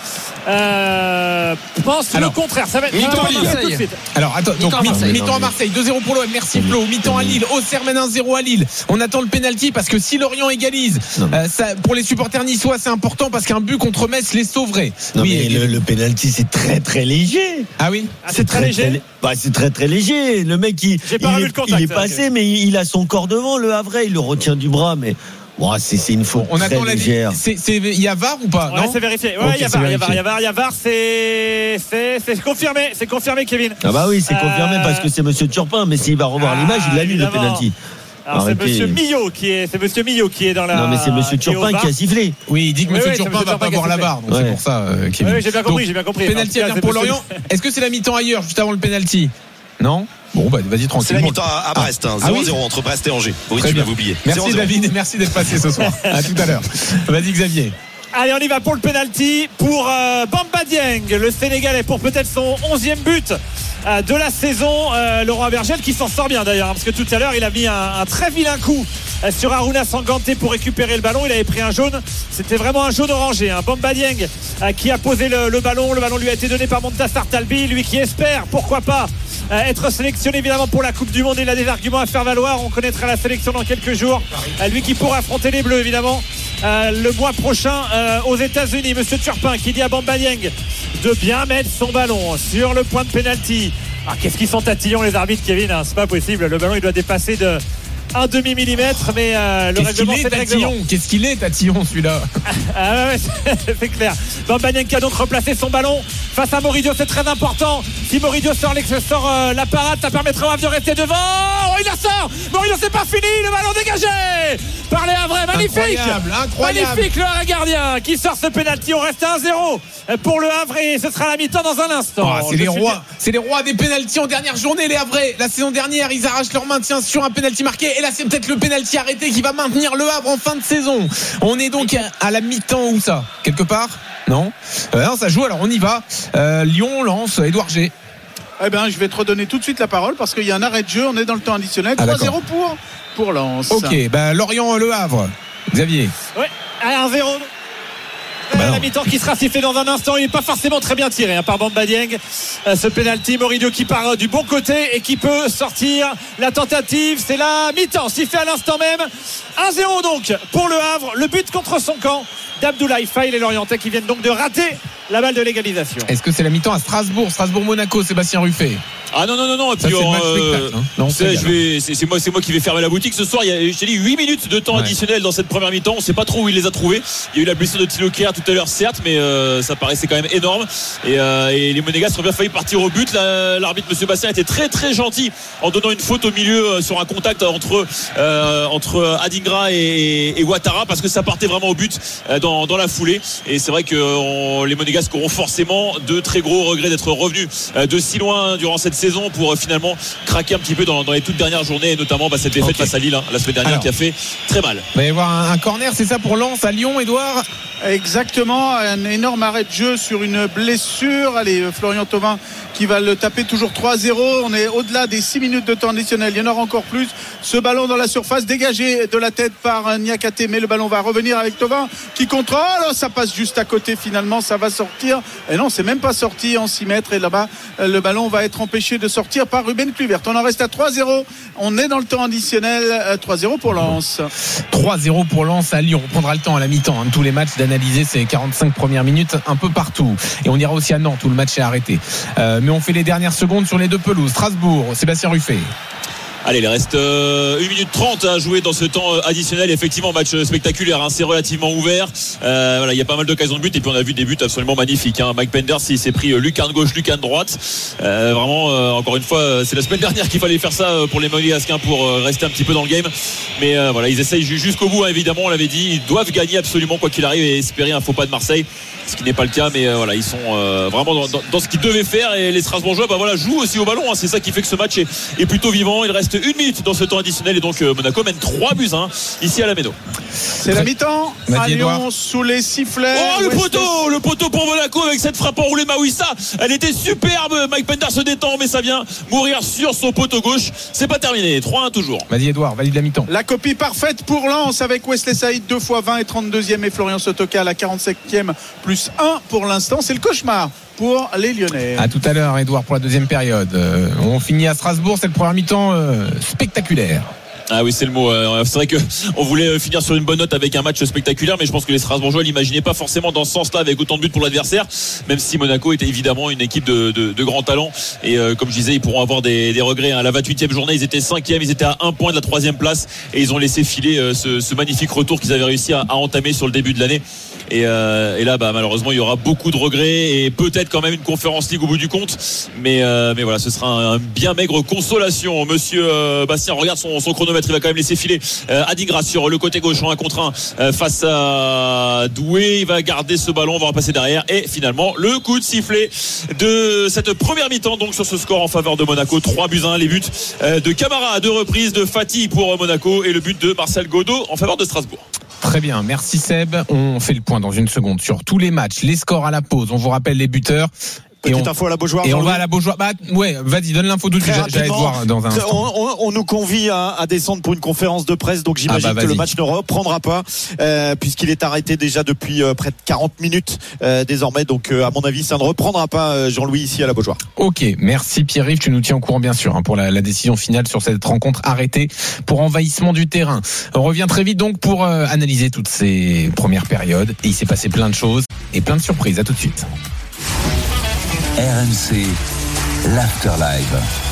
euh, pense alors, le contraire. Ça va être mi-temps à Lille. Tout de suite. Alors attends, donc mi-temps, Marseille, mi-temps à Marseille, deux zéro pour l'O M. Merci Flo. Mi-temps à Lille. Auxerre mène un zéro à Lille. On attend le pénalty parce que si Lorient égalise, euh, ça, pour les supporters niçois, c'est important parce qu'un but contre Metz les sauverait. Non, oui, mais le, le pénalty, c'est très très léger. Ah oui, ah, c'est très, très léger. Très, bah, c'est très très léger. Le mec, il, il, est, contact, il est passé, okay. mais il a son corps devant. Le Havre, il le retient du bras, mais. Bon, c'est, c'est une faute. On attend la légère. Il y a V A R ou pas? Ouais, non c'est vérifié. Ouais, il okay, y a V A R, il y a V A R, il y a V A R, il y a V A R, c'est, c'est, c'est confirmé, c'est confirmé, Kevin. Ah bah oui, c'est euh... confirmé parce que c'est Monsieur Turpin, mais s'il va revoir ah, l'image, il annule le penalty. Alors c'est Monsieur Millot qui est, c'est Monsieur Millot qui est dans la. Non mais c'est Monsieur Turpin qui a sifflé. Oui, il dit que Monsieur oui, Turpin va pas voir la barre, donc ouais. c'est pour ça. Euh, Kevin. Oui, j'ai bien compris, donc, j'ai bien compris. Penalty à venir pour Lorient. Est-ce que c'est la mi-temps ailleurs juste avant le penalty? Non. Bon bah vas-y tranquille. C'est la mi-temps à Brest, hein, zéro zéro ah oui entre Brest et Angers. Oui, tu l'avais oublié. Merci zéro zéro. David, merci d'être passé ce soir. À tout à l'heure. Vas-y Xavier. Allez, on y va pour le penalty pour euh, Bamba Dieng, le Sénégalais, pour peut-être son onzième but euh, de la saison. Euh, Laurent Bergel qui s'en sort bien d'ailleurs, hein, parce que tout à l'heure il a mis un, un très vilain coup euh, sur Aruna Sanganté pour récupérer le ballon. Il avait pris un jaune, c'était vraiment un jaune orangé. Hein. Bamba Dieng euh, qui a posé le, le ballon. Le ballon lui a été donné par Montassar Talbi, lui qui espère, pourquoi pas, euh, être sélectionné évidemment pour la Coupe du Monde. Il a des arguments à faire valoir. On connaîtra la sélection dans quelques jours. Euh, lui qui pourra affronter les Bleus évidemment. Euh, le mois prochain euh, aux États-Unis. Monsieur Turpin qui dit à Bamba Dieng de bien mettre son ballon sur le point de pénalty. Ah, qu'est-ce qu'ils sont tatillons les arbitres, Kevin, hein, c'est pas possible. Le ballon il doit dépasser de un demi millimètre, mais euh, le qu'est-ce règlement est, c'est le règlement. Qu'est-ce qu'il est tatillon celui-là? Ah ouais, c'est, c'est clair. Bamba Dieng qui a donc replacé son ballon face à Moridio, c'est très important. Si Moridio sort, sort euh, la parade, ça permettra au Havre de rester devant. Oh, il la sort. Moridio, c'est pas fini, le ballon dégagé par les Havrais, magnifique. Incroyable, incroyable. Magnifique le Havre gardien qui sort ce pénalty. On reste à un zéro pour le Havre et ce sera la mi-temps dans un instant. Oh, c'est les rois, c'est les rois des pénaltys en dernière journée, les Havrais. La saison dernière, ils arrachent leur maintien sur un pénalty marqué. Et là, c'est peut-être le pénalty arrêté qui va maintenir le Havre en fin de saison. On est donc à la mi-temps, où ça? Quelque part? Non, euh, non, ça joue. Alors on y va. Euh, Lyon lance Édouard G. Eh bien, je vais te redonner tout de suite la parole parce qu'il y a un arrêt de jeu. On est dans le temps additionnel. Ah, trois zéro pour, pour Lens. Ok, ben Lorient Le Havre. Xavier. Ouais, un zéro. Bah la mi-temps qui sera sifflée dans un instant. Il n'est pas forcément très bien tiré hein, par Bamba Dieng. Euh, ce penalty, Moridio qui part euh, du bon côté et qui peut sortir la tentative. C'est la mi-temps sifflée à l'instant même. un zéro donc pour le Havre. Le but contre son camp d'Abdoulaye Faye. Les Lorientais qui viennent donc de rater la balle de l'égalisation. Est-ce que c'est la mi-temps à Strasbourg? Strasbourg-Monaco, Sébastien Ruffet. Ah non, non, non, non. Et puis, ça, c'est, le match euh, spectacle, hein. Non, c'est, je vais, c'est, c'est, moi, c'est moi qui vais fermer la boutique ce soir. Il y a, je t'ai dit, huit minutes de temps ouais. additionnel dans cette première mi-temps. On ne sait pas trop où il les a trouvés. Il y a eu la blessure de Thilo Kehrer tout à l'heure, certes, mais euh, ça paraissait quand même énorme. Et, euh, et les Monégas ont bien failli partir au but. La, l'arbitre, M. Bastien, était très, très gentil en donnant une faute au milieu euh, sur un contact entre, euh, entre Adingra et, et Ouattara parce que ça partait vraiment au but euh, dans, dans la foulée. Et c'est vrai que on, les Monégas auront forcément de très gros regrets d'être revenus euh, de si loin durant cette saison pour euh, finalement craquer un petit peu dans, dans les toutes dernières journées et notamment bah, cette défaite okay. face à Lille hein, la semaine dernière. Alors, qui a fait très mal. Il va y avoir un, un corner, c'est ça pour Lens à Lyon, Edouard? Exactement, un énorme arrêt de jeu sur une blessure. Allez, Florian Thauvin qui va le taper, toujours trois zéro. On est au-delà des six minutes de temps additionnel. Il y en aura encore plus. Ce ballon dans la surface dégagé de la tête par Niakate, mais le ballon va revenir avec Thauvin qui contrôle. Oh, ça passe juste à côté finalement, ça va sortir. Et non, c'est même pas sorti en six mètres. Et là-bas, le ballon va être empêché de sortir par Ruben Kluivert. On en reste à trois zéro. On est dans le temps additionnel. trois zéro pour Lens. trois zéro pour Lens à Lyon. On prendra le temps à la mi-temps hein, de tous les matchs d'analyser ces quarante-cinq premières minutes un peu partout. Et on ira aussi à Nantes où le match est arrêté. Euh, mais on fait les dernières secondes sur les deux pelouses. Strasbourg, Sébastien Ruffet. Allez, il reste euh, une minute trente à jouer dans ce temps additionnel. Effectivement, match spectaculaire, hein, c'est relativement ouvert. Euh, voilà, il y a pas mal d'occasions de but et puis on a vu des buts absolument magnifiques. Hein. Mike Penders, il s'est pris euh, lucarne gauche, lucarne droite. Euh, vraiment, euh, encore une fois, c'est la semaine dernière qu'il fallait faire ça pour les Monégasques pour euh, rester un petit peu dans le game. Mais euh, voilà, ils essayent jusqu'au bout. Hein, évidemment, on l'avait dit, ils doivent gagner absolument quoi qu'il arrive et espérer un faux pas de Marseille. Ce qui n'est pas le cas, mais euh, voilà, ils sont euh, vraiment dans, dans, dans ce qu'ils devaient faire et les Strasbourgeois, bah voilà, jouent aussi au ballon. Hein, c'est ça qui fait que ce match est, est plutôt vivant. Il reste une minute dans ce temps additionnel et donc Monaco mène trois buts à un ici à la Méno. C'est la mi-temps à Lyon sous les sifflets. Oh le poteau, le poteau pour Monaco avec cette frappe enroulée de Mawissa. Elle était superbe. Mike Pender se détend mais ça vient mourir sur son poteau gauche. C'est pas terminé. trois un toujours. Vas-y Edouard, valide la mi-temps. La copie parfaite pour Lens avec Wesley Saïd deux fois vingt et trente-deuxième et Florian Sotoka à la quarante-cinquième plus un pour l'instant. C'est le cauchemar pour les Lyonnais. À tout à l'heure Edouard pour la deuxième période. Euh, on finit à Strasbourg, c'est le premier mi-temps euh, spectaculaire. Ah oui, c'est le mot. C'est vrai que on voulait finir sur une bonne note avec un match spectaculaire, mais je pense que les Strasbourgeois l'imaginaient pas forcément dans ce sens-là avec autant de buts pour l'adversaire, même si Monaco était évidemment une équipe de, de, de grand talent. Et euh, comme je disais, ils pourront avoir des, des regrets. À la vingt-huitième journée, ils étaient cinquième, ils étaient à un point de la troisième place et ils ont laissé filer euh, ce, ce magnifique retour qu'ils avaient réussi à, à entamer sur le début de l'année. Et, euh, et là, bah, malheureusement, il y aura beaucoup de regrets et peut-être quand même une Conférence League au bout du compte. Mais, euh, mais voilà, ce sera un, un bien maigre consolation. Monsieur euh, Bastien, regarde son, son chronomètre, il va quand même laisser filer euh, Adigra sur le côté gauche en un contre un euh, face à Doué. Il va garder ce ballon, on va repasser derrière. Et finalement, le coup de sifflet de cette première mi-temps, donc sur ce score en faveur de Monaco. trois buts à un, les buts euh, de Camara à deux reprises, de Fati pour Monaco et le but de Marcel Godot en faveur de Strasbourg. Très bien, merci Seb. On fait le point dans une seconde sur tous les matchs, les scores à la pause. On vous rappelle les buteurs. Petite on, info à la Beaujoire. Et on va à la Beaujoire. Bah, ouais, vas-y, donne l'info tout de suite. J'allais te voir dans un instant. On, on, on nous convie à, à descendre pour une conférence de presse, donc j'imagine ah bah, que le match ne reprendra pas, euh, puisqu'il est arrêté déjà depuis euh, près de quarante minutes euh, désormais. Donc, euh, à mon avis, ça ne reprendra pas, euh, Jean-Louis, ici à la Beaujoire. Ok, merci Pierre-Yves. Tu nous tiens au courant, bien sûr, hein, pour la, la décision finale sur cette rencontre arrêtée pour envahissement du terrain. On revient très vite donc pour euh, analyser toutes ces premières périodes. Et il s'est passé plein de choses et plein de surprises. À tout de suite. R M C, l'Afterlife.